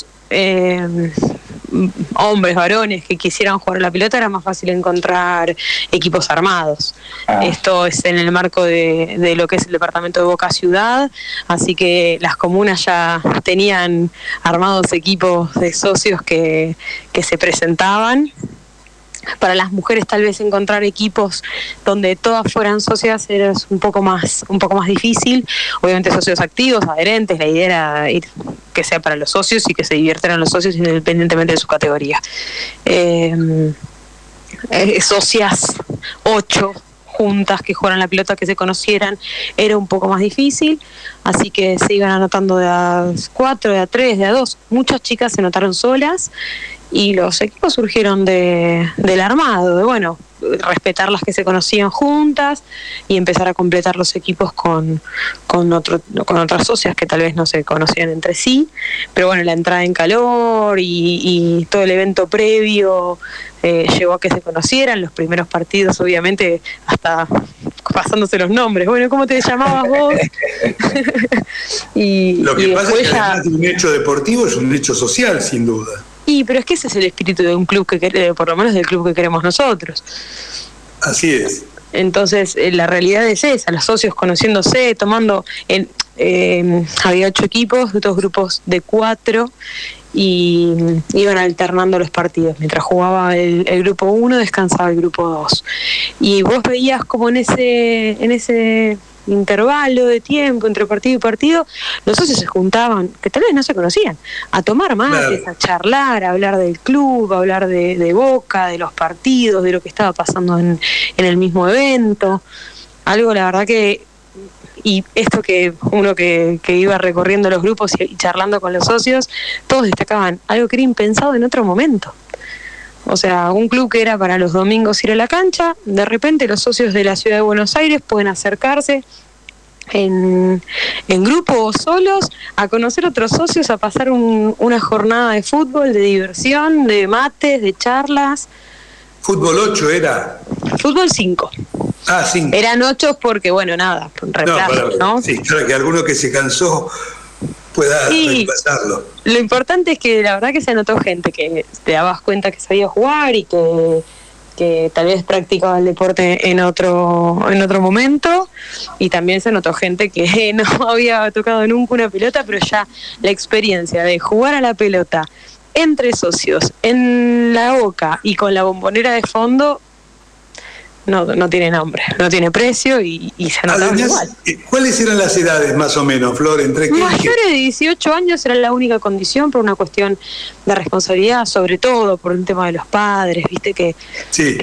[SPEAKER 10] hombres, varones que quisieran jugar a la pelota, era más fácil encontrar equipos armados. Esto es en el marco de lo que es el departamento de Boca Ciudad, así que las comunas ya tenían armados equipos de socios que se presentaban. Para las mujeres tal vez encontrar equipos donde todas fueran socias era un poco más difícil. Obviamente socios activos, adherentes, la idea era ir que sea para los socios y que se diviertan los socios independientemente de su categoría. Socias 8 juntas que jugaran la pelota, que se conocieran, era un poco más difícil, así que se iban anotando de a 4, de a 3, de a 2. Muchas chicas se anotaron solas y los equipos surgieron del armado, respetar las que se conocían juntas y empezar a completar los equipos con otras socias que tal vez no se conocían entre sí, pero bueno, la entrada en calor y todo el evento previo llevó a que se conocieran. Los primeros partidos, obviamente, hasta pasándose los nombres. Bueno, ¿cómo te llamabas vos?
[SPEAKER 2] Lo que pasa es que además de un hecho deportivo es un hecho social, sin duda.
[SPEAKER 10] Pero es que ese es el espíritu de un club por lo menos del club que queremos nosotros.
[SPEAKER 2] Así es.
[SPEAKER 10] Entonces, la realidad es esa, los socios conociéndose, tomando... había 8 equipos, 2 grupos de 4, y iban alternando los partidos. Mientras jugaba el grupo 1, descansaba el grupo 2. Y vos veías como en ese intervalo de tiempo entre partido y partido, los socios se juntaban, que tal vez no se conocían, a tomar mates, a charlar, a hablar del club, a hablar de Boca, de los partidos, de lo que estaba pasando en el mismo evento. Algo, la verdad que... Y esto que uno que iba recorriendo los grupos y charlando con los socios, todos destacaban algo que era impensado en otro momento. O sea, un club que era para los domingos ir a la cancha, de repente los socios de la ciudad de Buenos Aires pueden acercarse en grupo o solos a conocer otros socios, a pasar una jornada de fútbol, de diversión, de mates, de charlas.
[SPEAKER 2] ¿Fútbol 8 era?
[SPEAKER 10] Fútbol 5.
[SPEAKER 2] 5.
[SPEAKER 10] Eran 8 porque, bueno, nada, reemplazo, ¿no?
[SPEAKER 2] Sí, claro, que alguno que se cansó pueda reemplazarlo.
[SPEAKER 10] Lo importante es que la verdad que se notó gente que te dabas cuenta que sabía jugar y que tal vez practicaba el deporte en otro momento, y también se notó gente que no había tocado nunca una pelota, pero ya la experiencia de jugar a la pelota entre socios, en la Boca y con la Bombonera de fondo, no tiene nombre, no tiene precio y se notaba igual.
[SPEAKER 2] ¿Cuáles eran las edades más o menos, Flor?
[SPEAKER 10] Mayores de 18 años era la única condición, por una cuestión de responsabilidad, sobre todo por el tema de los padres, viste que...
[SPEAKER 2] Sí.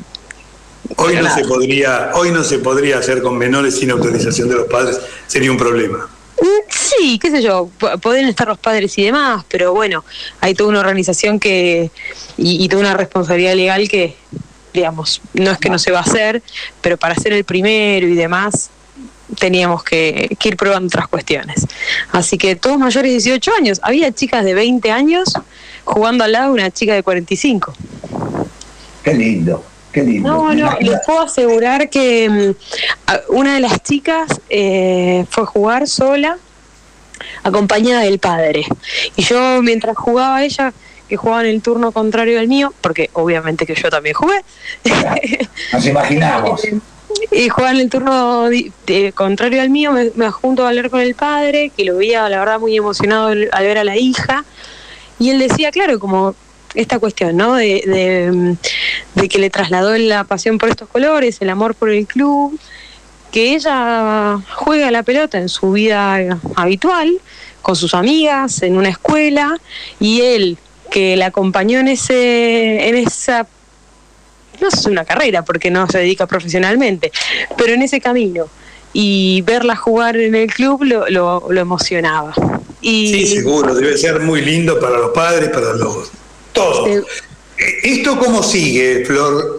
[SPEAKER 2] Hoy no se podría hacer con menores sin autorización de los padres, sería un problema.
[SPEAKER 10] Sí, qué sé yo, pueden estar los padres y demás, pero bueno, hay toda una organización y toda una responsabilidad legal que, digamos, no es que no se va a hacer, pero para ser el primero y demás teníamos que ir probando otras cuestiones. Así que todos mayores de 18 años, había chicas de 20 años jugando al lado de una chica de 45.
[SPEAKER 3] Qué lindo.
[SPEAKER 10] No, les puedo asegurar que una de las chicas fue a jugar sola, acompañada del padre. Y yo, mientras jugaba ella, que jugaba en el turno contrario al mío, porque obviamente que yo también jugué.
[SPEAKER 3] Nos imaginamos.
[SPEAKER 10] Y jugaba en el turno contrario al mío, me junto a hablar con el padre, que lo veía, la verdad, muy emocionado al ver a la hija. Y él decía, claro, como... esta cuestión, ¿no? De que le trasladó la pasión por estos colores, el amor por el club, que ella juega la pelota en su vida habitual, con sus amigas, en una escuela, y él, que la acompañó en esa, no sé, una carrera, porque no se dedica profesionalmente, pero en ese camino, y verla jugar en el club lo emocionaba.
[SPEAKER 2] Sí, seguro, debe ser muy lindo para los padres, para los... todo. ¿Esto cómo sigue, Flor?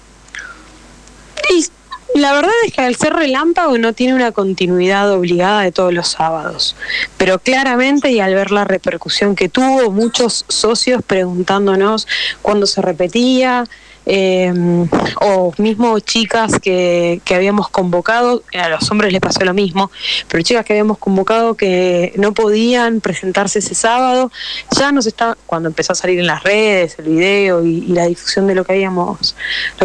[SPEAKER 10] Y la verdad es que al ser relámpago no tiene una continuidad obligada de todos los sábados, pero claramente, y al ver la repercusión que tuvo, muchos socios preguntándonos cuándo se repetía, o mismo chicas que habíamos convocado, a los hombres les pasó lo mismo, pero chicas que habíamos convocado que no podían presentarse ese sábado, ya cuando empezó a salir en las redes el video y la difusión de lo que habíamos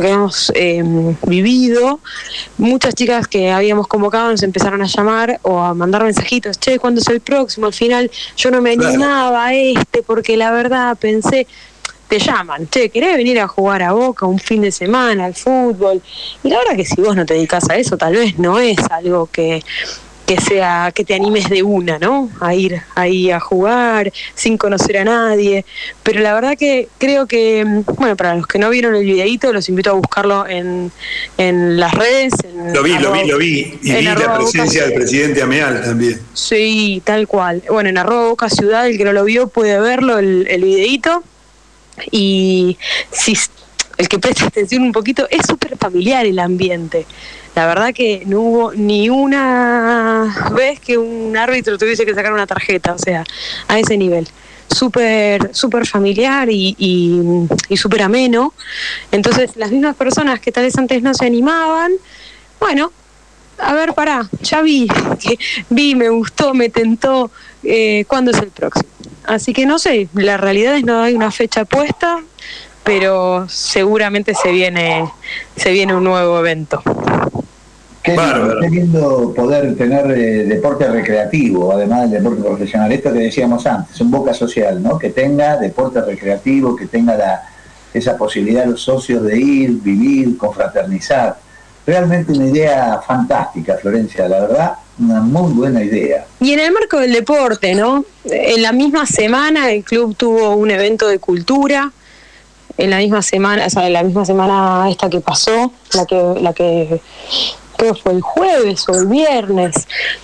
[SPEAKER 10] vivido, muchas chicas que habíamos convocado nos empezaron a llamar o a mandar mensajitos, che, ¿cuándo es el próximo? Al final yo no me animaba a porque la verdad pensé... Te llaman, che, ¿querés venir a jugar a Boca un fin de semana al fútbol? Y la verdad que si vos no te dedicas a eso, tal vez no es algo que te animes de una, ¿no? A ir ahí a jugar sin conocer a nadie. Pero la verdad que creo que, bueno, para los que no vieron el videíto, los invito a buscarlo en las redes.
[SPEAKER 2] Lo vi. Y vi la presencia del presidente Ameal también.
[SPEAKER 10] Sí, tal cual. Bueno, en @BocaCiudad, el que no lo vio puede verlo, el videíto. Y si el que preste atención un poquito, es súper familiar el ambiente. La verdad que no hubo ni una vez que un árbitro tuviese que sacar una tarjeta, o sea, a ese nivel. Súper familiar y súper ameno. Entonces las mismas personas que tal vez antes no se animaban, bueno, a ver, ya vi, me gustó, me tentó, ¿cuándo es el próximo? Así que no sé, la realidad es no hay una fecha puesta, pero seguramente se viene un nuevo evento.
[SPEAKER 3] Qué lindo poder tener deporte recreativo, además del deporte profesional. Esto que decíamos antes, un Boca social, ¿no? Que tenga deporte recreativo, que tenga esa posibilidad de los socios de ir, vivir, confraternizar. Realmente una idea fantástica, Florencia, la verdad, una muy buena idea.
[SPEAKER 10] Y en el marco del deporte, ¿no? En la misma semana el club tuvo un evento de cultura. En la misma semana, esta que pasó, la que creo fue el jueves o el viernes,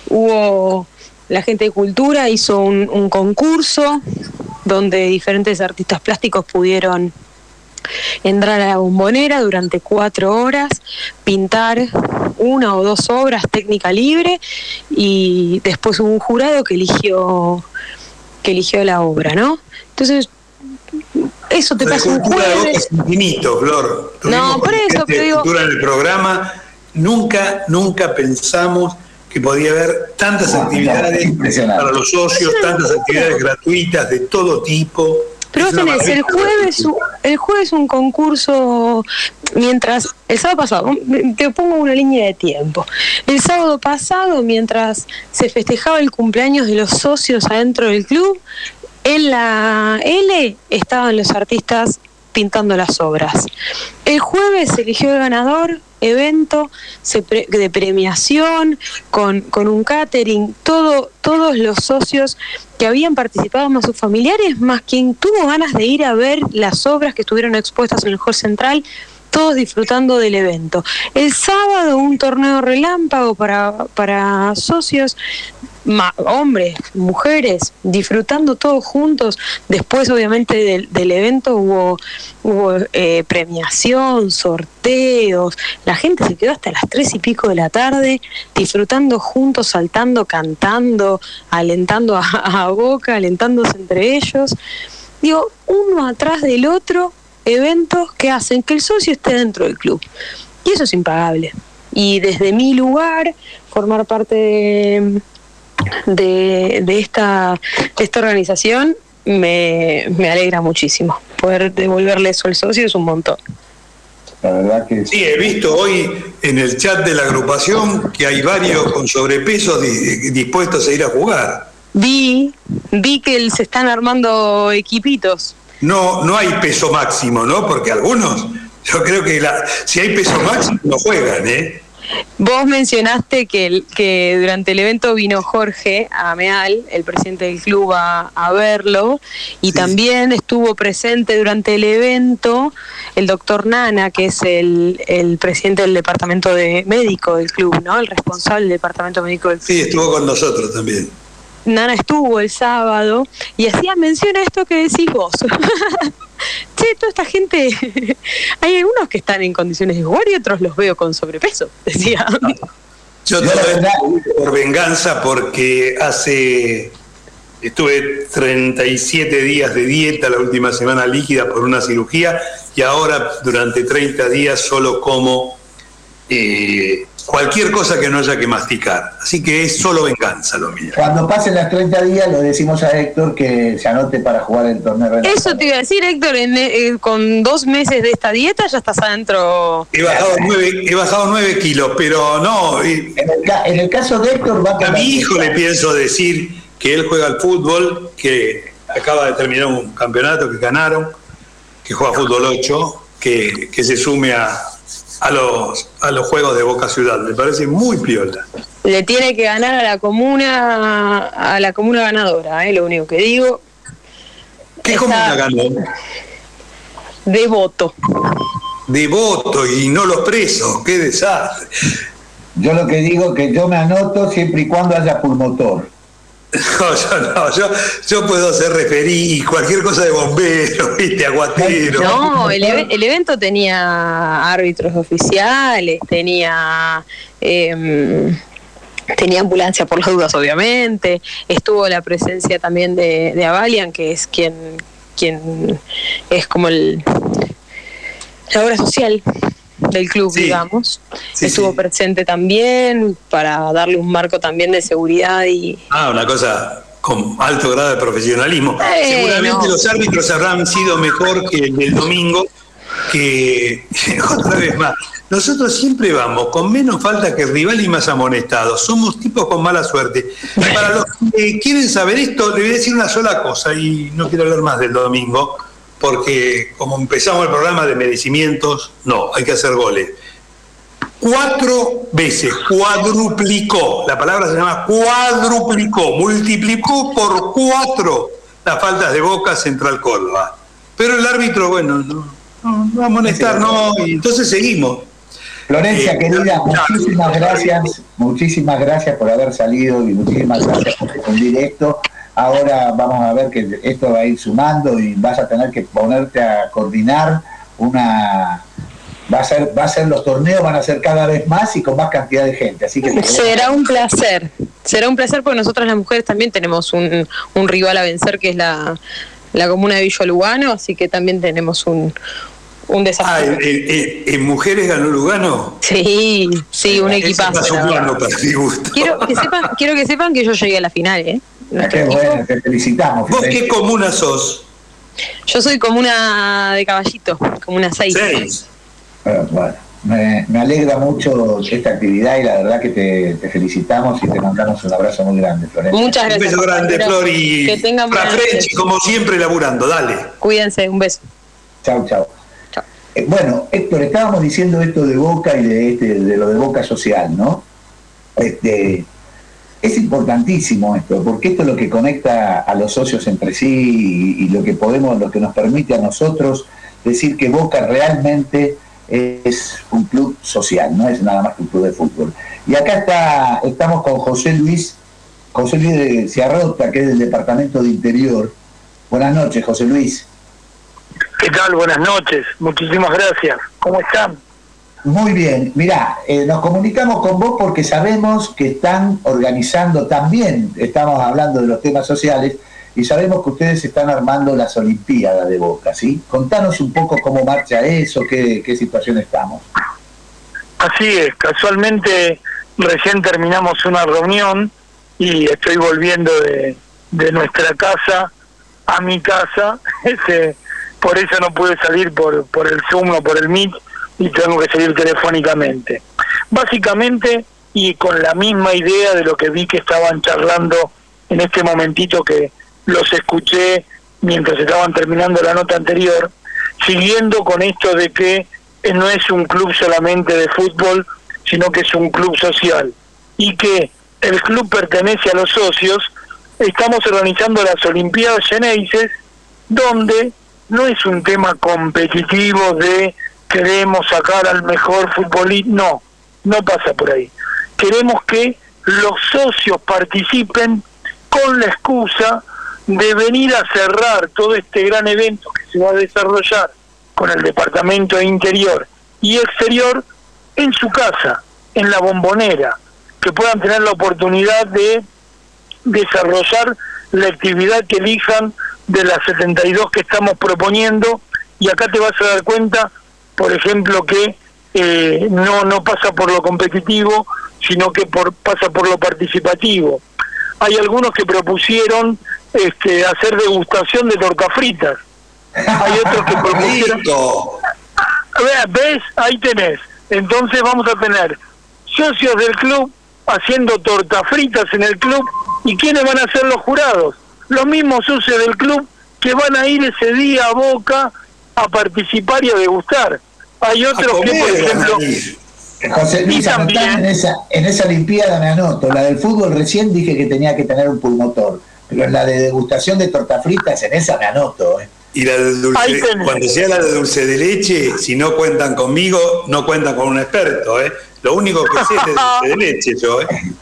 [SPEAKER 10] la gente de cultura hizo un concurso donde diferentes artistas plásticos pudieron entrar a la Bombonera durante 4 horas, pintar 1 o 2 obras, técnica libre, y después hubo un jurado que eligió la obra, ¿no? Entonces, eso te pasa un jueves.
[SPEAKER 2] Es infinito, Flor.
[SPEAKER 10] No, por eso, pero digo,
[SPEAKER 2] en el programa nunca pensamos que podía haber tantas actividades para los socios, tantas actividades gratuitas de todo tipo.
[SPEAKER 10] Pero vos tenés el jueves un concurso, mientras el sábado pasado, te pongo una línea de tiempo. El sábado pasado, mientras se festejaba el cumpleaños de los socios adentro del club, en la L estaban los artistas pintando las obras. El jueves se eligió el ganador, evento de premiación, con un catering, todos los socios que habían participado, más sus familiares, más quien tuvo ganas de ir a ver las obras que estuvieron expuestas en el hall central, todos disfrutando del evento. El sábado un torneo relámpago para socios, hombres, mujeres, disfrutando todos juntos. Después obviamente del evento hubo premiación, sorteos, la gente se quedó hasta las 3 y pico de la tarde disfrutando juntos, saltando, cantando, alentando a Boca, alentándose entre ellos. Digo, uno atrás del otro, eventos que hacen que el socio esté dentro del club, y eso es impagable. Y desde mi lugar, formar parte de esta organización me alegra muchísimo. Poder devolverle eso al socio es un montón.
[SPEAKER 3] La verdad que
[SPEAKER 2] sí, he visto hoy en el chat de la agrupación que hay varios con sobrepeso dispuestos a ir a jugar.
[SPEAKER 10] Vi que se están armando equipitos.
[SPEAKER 2] No hay peso máximo, ¿no? Porque algunos, yo creo que si hay peso máximo no juegan, ¿eh?
[SPEAKER 10] Vos mencionaste que durante el evento vino Jorge Ameal, el presidente del club, a verlo, y sí, también estuvo presente durante el evento el doctor Nana, que es el presidente del departamento médico del club, ¿no? El responsable del departamento médico del club.
[SPEAKER 2] Sí, estuvo con nosotros también.
[SPEAKER 10] Nana estuvo el sábado y hacía mención a esto que decís vos. Che, toda esta gente, hay algunos que están en condiciones de jugar y otros los veo con sobrepeso, decía.
[SPEAKER 2] Yo por venganza, porque estuve 37 días de dieta, la última semana líquida por una cirugía, y ahora durante 30 días solo como cualquier cosa que no haya que masticar. Así que es solo venganza lo mío.
[SPEAKER 3] Cuando pasen las 30 días le decimos a Héctor que se anote para jugar el torneo.
[SPEAKER 10] Eso te iba a decir, Héctor, con 2 meses de esta dieta ya estás adentro.
[SPEAKER 2] He bajado 9 kilos, pero no.
[SPEAKER 3] En el caso de Héctor
[SPEAKER 2] a mi hijo le pienso decir que él juega al fútbol, que acaba de terminar un campeonato que ganaron, que juega fútbol 8, que se sume a los juegos de Boca Ciudad. Me parece muy piola.
[SPEAKER 10] Le tiene que ganar a la comuna ganadora, lo único que digo.
[SPEAKER 2] ¿Qué comuna ganó?
[SPEAKER 10] Devoto.
[SPEAKER 2] Devoto, y no los presos, qué desastre.
[SPEAKER 3] Yo lo que digo es que yo me anoto siempre y cuando haya pulmotor.
[SPEAKER 2] Yo puedo ser referí, cualquier cosa de bombero, ¿viste? Aguatero.
[SPEAKER 10] No, el evento tenía árbitros oficiales, tenía ambulancia por las dudas, obviamente. Estuvo la presencia también de Avalian, que es quien es como la obra social del club, sí, digamos. Estuvo presente también para darle un marco también de seguridad y...
[SPEAKER 2] una cosa con alto grado de profesionalismo. Seguramente los árbitros habrán sido mejor que el del domingo, que otra vez más, nosotros siempre vamos con menos falta que el rival y más amonestados. Somos tipos con mala suerte. Para los que quieren saber esto, le voy a decir una sola cosa, y no quiero hablar más del domingo, porque como empezamos el programa de merecimientos, no, hay que hacer goles. 4 veces cuadruplicó, la palabra se llama cuadruplicó, multiplicó por 4 las faltas de Boca Central Córdoba. Pero el árbitro, bueno, no va a amonestar, no, y entonces seguimos.
[SPEAKER 3] Florencia, querida, muchísimas gracias por haber salido y muchísimas gracias por difundir esto. Ahora vamos a ver que esto va a ir sumando y vas a tener que ponerte a coordinar va a ser los torneos, van a ser cada vez más y con más cantidad de gente. Así que
[SPEAKER 10] será un placer porque nosotras las mujeres también tenemos un rival a vencer, que es la comuna de Villa Lugano, así que también tenemos un desafío.
[SPEAKER 2] ¿En mujeres ganó Lugano?
[SPEAKER 10] Sí, un equipazo. Quiero que sepan que yo llegué a la final, ¿eh?
[SPEAKER 3] Qué bueno, te felicitamos.
[SPEAKER 2] ¿Vos qué comuna sos?
[SPEAKER 10] Yo soy comuna de Caballito, comuna 6.
[SPEAKER 3] Bueno, me alegra mucho esta actividad y la verdad que te felicitamos y te mandamos un abrazo muy grande, Florencia.
[SPEAKER 10] Muchas gracias.
[SPEAKER 2] Un beso grande, Flor, y
[SPEAKER 10] que tengan
[SPEAKER 2] para Frechi, como siempre, laburando. Dale.
[SPEAKER 10] Cuídense, un beso.
[SPEAKER 3] Chau. Bueno, Héctor, estábamos diciendo esto de Boca y de lo de Boca Social, ¿no? Es importantísimo esto, porque esto es lo que conecta a los socios entre sí y lo que nos permite a nosotros decir que Boca realmente es un club social, no es nada más que un club de fútbol. Y acá estamos con José Luis de Ciarrota, que es del Departamento de Interior. Buenas noches, José Luis.
[SPEAKER 11] ¿Qué tal? Buenas noches, muchísimas gracias. ¿Cómo están?
[SPEAKER 3] Muy bien, mirá, nos comunicamos con vos porque sabemos que están organizando también, estamos hablando de los temas sociales, y sabemos que ustedes están armando las Olimpiadas de Boca, ¿sí? Contanos un poco cómo marcha eso, qué situación estamos.
[SPEAKER 11] Así es, casualmente recién terminamos una reunión y estoy volviendo de nuestra casa a mi casa, por eso no pude salir por el Zoom o por el Meet, y tengo que seguir telefónicamente. Básicamente, y con la misma idea de lo que vi que estaban charlando en este momentito que los escuché mientras estaban terminando la nota anterior, siguiendo con esto de que no es un club solamente de fútbol, sino que es un club social, y que el club pertenece a los socios. Estamos organizando las Olimpiadas Xeneises, donde no es un tema competitivo de queremos sacar al mejor futbolista, no pasa por ahí. Queremos que los socios participen con la excusa de venir a cerrar todo este gran evento que se va a desarrollar con el Departamento de Interior y Exterior en su casa, en La Bombonera, que puedan tener la oportunidad de desarrollar la actividad que elijan de las 72 que estamos proponiendo. Y acá te vas a dar cuenta, por ejemplo, que no pasa por lo competitivo, sino que pasa por lo participativo. Hay algunos que propusieron hacer degustación de tortas fritas. Hay otros que propusieron... ¿Ves? Ahí tenés. Entonces vamos a tener socios del club haciendo tortas fritas en el club. ¿Y quiénes van a ser los jurados? Los mismos socios del club que van a ir ese día a Boca a participar y a degustar. Hay otros que, por ejemplo...
[SPEAKER 3] José Luis, también en esa Olimpiada me anoto. La del fútbol recién dije que tenía que tener un pulmotor, pero en la de degustación de tortas fritas, en esa me anoto.
[SPEAKER 2] Y la de dulce, cuando sea la de dulce de leche, si no cuentan conmigo, no cuentan con un experto. Lo único que sé es de leche yo,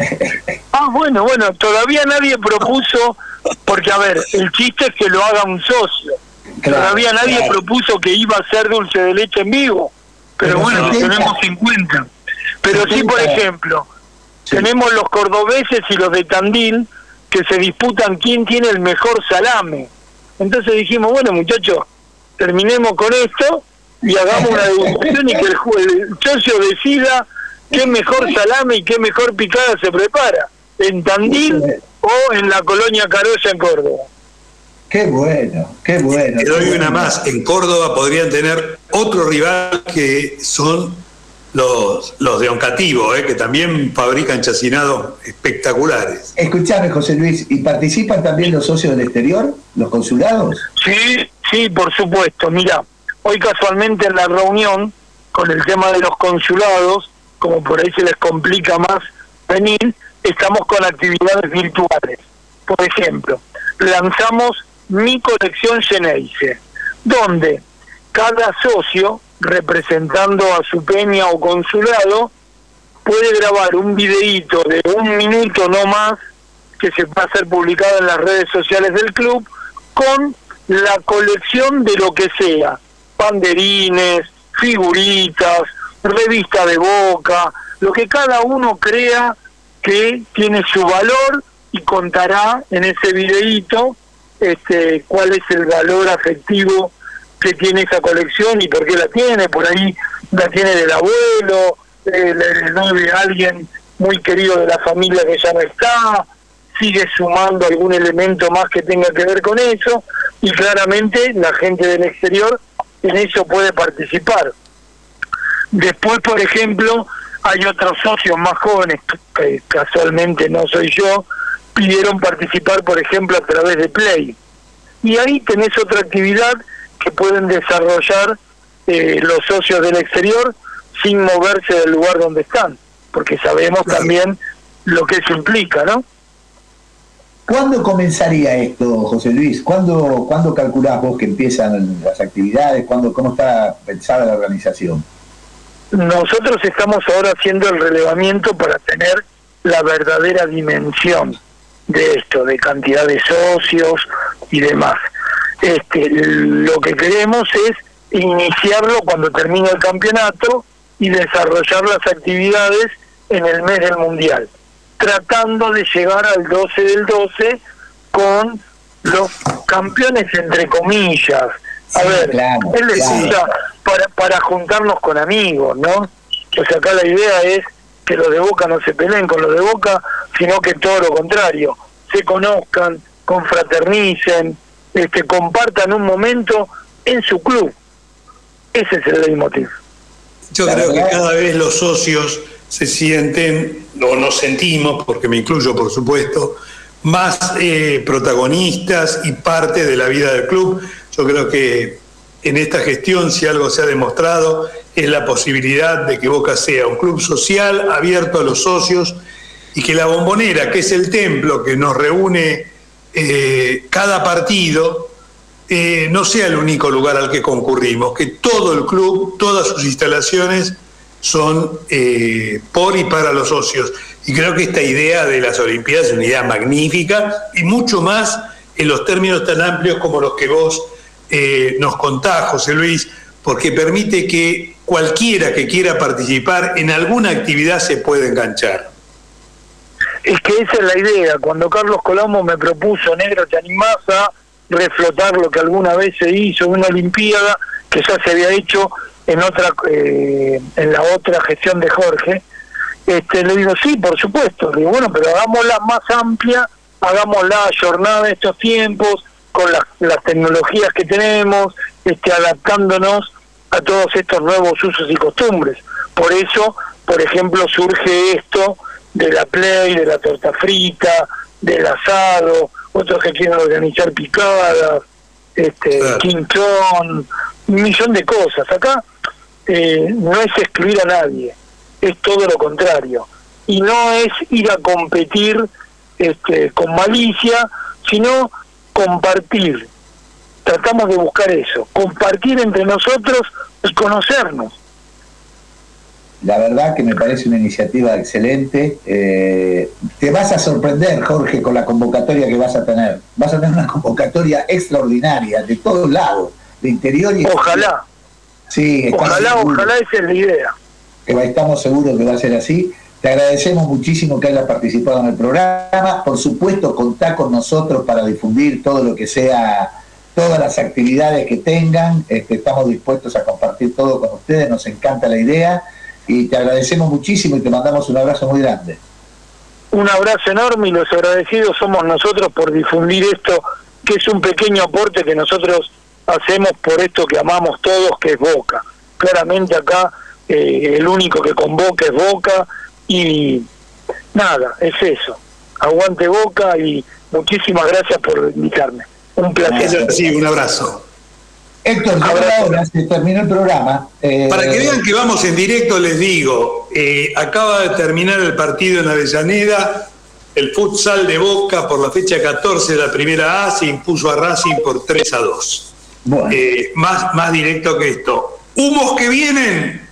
[SPEAKER 11] Bueno, todavía nadie propuso, porque a ver, el chiste es que lo haga un socio. Todavía nadie propuso que iba a ser dulce de leche en vivo, pero bueno, lo tenemos en cuenta. Pero sí, por ejemplo, tenemos los cordobeses y los de Tandil que se disputan quién tiene el mejor salame. Entonces dijimos, bueno, muchachos, terminemos con esto y hagamos una degustación y que el socio decida qué mejor salame y qué mejor picada se prepara, en Tandil o en la colonia Carolla en Córdoba.
[SPEAKER 3] Qué bueno, qué bueno.
[SPEAKER 2] Te doy una más. En Córdoba podrían tener otro rival que son los de Oncativo, que también fabrican chacinados espectaculares.
[SPEAKER 3] Escuchame, José Luis, ¿y participan también los socios del exterior, los consulados?
[SPEAKER 11] Sí, por supuesto. Mira, hoy casualmente en la reunión, con el tema de los consulados, como por ahí se les complica más venir, estamos con actividades virtuales. Por ejemplo, lanzamos Mi Colección Geneise, donde cada socio, representando a su peña o consulado, puede grabar un videíto de 1 minuto no más, que se va a ser publicado en las redes sociales del club, con la colección de lo que sea, banderines, figuritas, revista de Boca, lo que cada uno crea que tiene su valor, y contará en ese videíto cuál es el valor afectivo que tiene esa colección y por qué la tiene. Por ahí la tiene del abuelo, le debe a alguien muy querido de la familia que ya no está, sigue sumando algún elemento más que tenga que ver con eso, y claramente la gente del exterior en eso puede participar. Después, por ejemplo, hay otros socios más jóvenes, que casualmente no soy yo, pidieron participar, por ejemplo, a través de Play. Y ahí tenés otra actividad que pueden desarrollar los socios del exterior sin moverse del lugar donde están, porque sabemos también lo que eso implica, ¿no?
[SPEAKER 3] ¿Cuándo comenzaría esto, José Luis? ¿Cuándo calculás vos que empiezan las actividades? ¿Cómo está pensada la organización?
[SPEAKER 11] Nosotros estamos ahora haciendo el relevamiento para tener la verdadera dimensión de esto, de cantidad de socios y demás. Lo que queremos es iniciarlo cuando termine el campeonato y desarrollar las actividades en el mes del Mundial, tratando de llegar al 12 del 12 con los campeones entre comillas. A ver, claro, él decía, para juntarnos con amigos, ¿no? O sea, acá la idea es que los de Boca no se peleen con los de Boca, sino que todo lo contrario, se conozcan, confraternicen, compartan un momento en su club. Ese es el leitmotiv.
[SPEAKER 2] Yo creo que cada vez los socios se sienten, o nos sentimos, porque me incluyo por supuesto, más protagonistas y parte de la vida del club. Yo creo que en esta gestión, si algo se ha demostrado, es la posibilidad de que Boca sea un club social abierto a los socios, y que la Bombonera, que es el templo que nos reúne cada partido, no sea el único lugar al que concurrimos, que todo el club, todas sus instalaciones son por y para los socios. Y creo que esta idea de las Olimpiadas es una idea magnífica, y mucho más en los términos tan amplios como los que vos nos contás, José Luis, porque permite que cualquiera que quiera participar en alguna actividad se pueda enganchar.
[SPEAKER 11] Es que esa es la idea. Cuando Carlos Colombo me propuso, negro, ¿te animás a reflotar lo que alguna vez se hizo en una Olimpiada que ya se había hecho en la otra gestión de Jorge? Le digo, sí, por supuesto. Le digo, bueno, pero hagámosla más amplia, hagámosla jornada de estos tiempos, con las tecnologías que tenemos, adaptándonos a todos estos nuevos usos y costumbres. Por eso, por ejemplo, surge esto de la play, de la torta frita, del asado, otros que quieren organizar picadas, quinchón, un millón de cosas. Acá no es excluir a nadie, es todo lo contrario. Y no es ir a competir con malicia, sino compartir. Tratamos de buscar eso, compartir entre nosotros y conocernos.
[SPEAKER 3] La verdad que me parece una iniciativa excelente. Te vas a sorprender, Jorge, con la convocatoria que vas a tener. Vas a tener una convocatoria extraordinaria de todos lados, de interior y...
[SPEAKER 11] Ojalá.
[SPEAKER 3] Sí,
[SPEAKER 11] ojalá, esa es la idea.
[SPEAKER 3] Estamos seguros que va a ser así. Te agradecemos muchísimo que hayas participado en el programa. Por supuesto, contá con nosotros para difundir todo lo que sea, todas las actividades que tengan. Estamos dispuestos a compartir todo con ustedes, nos encanta la idea y te agradecemos muchísimo y te mandamos un abrazo muy grande.
[SPEAKER 11] Un abrazo enorme y los agradecidos somos nosotros por difundir esto, que es un pequeño aporte que nosotros hacemos por esto que amamos todos, que es Boca. Claramente acá el único que convoca es Boca y nada, es eso. Aguante Boca y muchísimas gracias por invitarme. Un placer.
[SPEAKER 2] Sí, un abrazo.
[SPEAKER 3] Héctor, ahora se terminó el programa.
[SPEAKER 2] Para que vean que vamos en directo, les digo, acaba de terminar el partido en Avellaneda, el futsal de Boca por la fecha 14 de la primera A se impuso a Racing por 3-2. Bueno. Más directo que esto. Humos que vienen,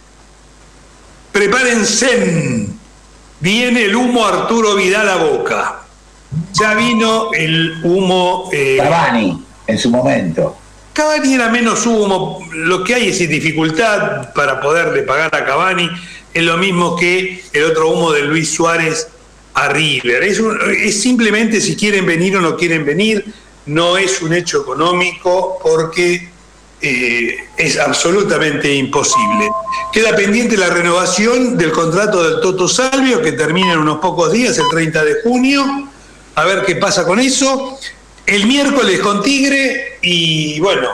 [SPEAKER 2] prepárense. Viene el humo Arturo Vidal a Boca. Ya vino el humo...
[SPEAKER 3] Cavani, en su momento.
[SPEAKER 2] Cavani era menos humo, lo que hay es dificultad para poderle pagar a Cavani, es lo mismo que el otro humo de Luis Suárez a River. Es simplemente si quieren venir o no quieren venir, no es un hecho económico porque es absolutamente imposible. Queda pendiente la renovación del contrato del Toto Salvio, que termina en unos pocos días, el 30 de junio, a ver qué pasa con eso. El miércoles con Tigre y bueno,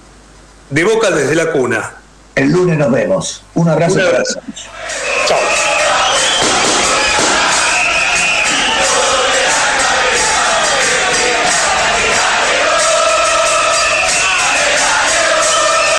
[SPEAKER 2] de Boca desde la cuna.
[SPEAKER 3] El lunes nos vemos. Un abrazo.
[SPEAKER 2] Chao.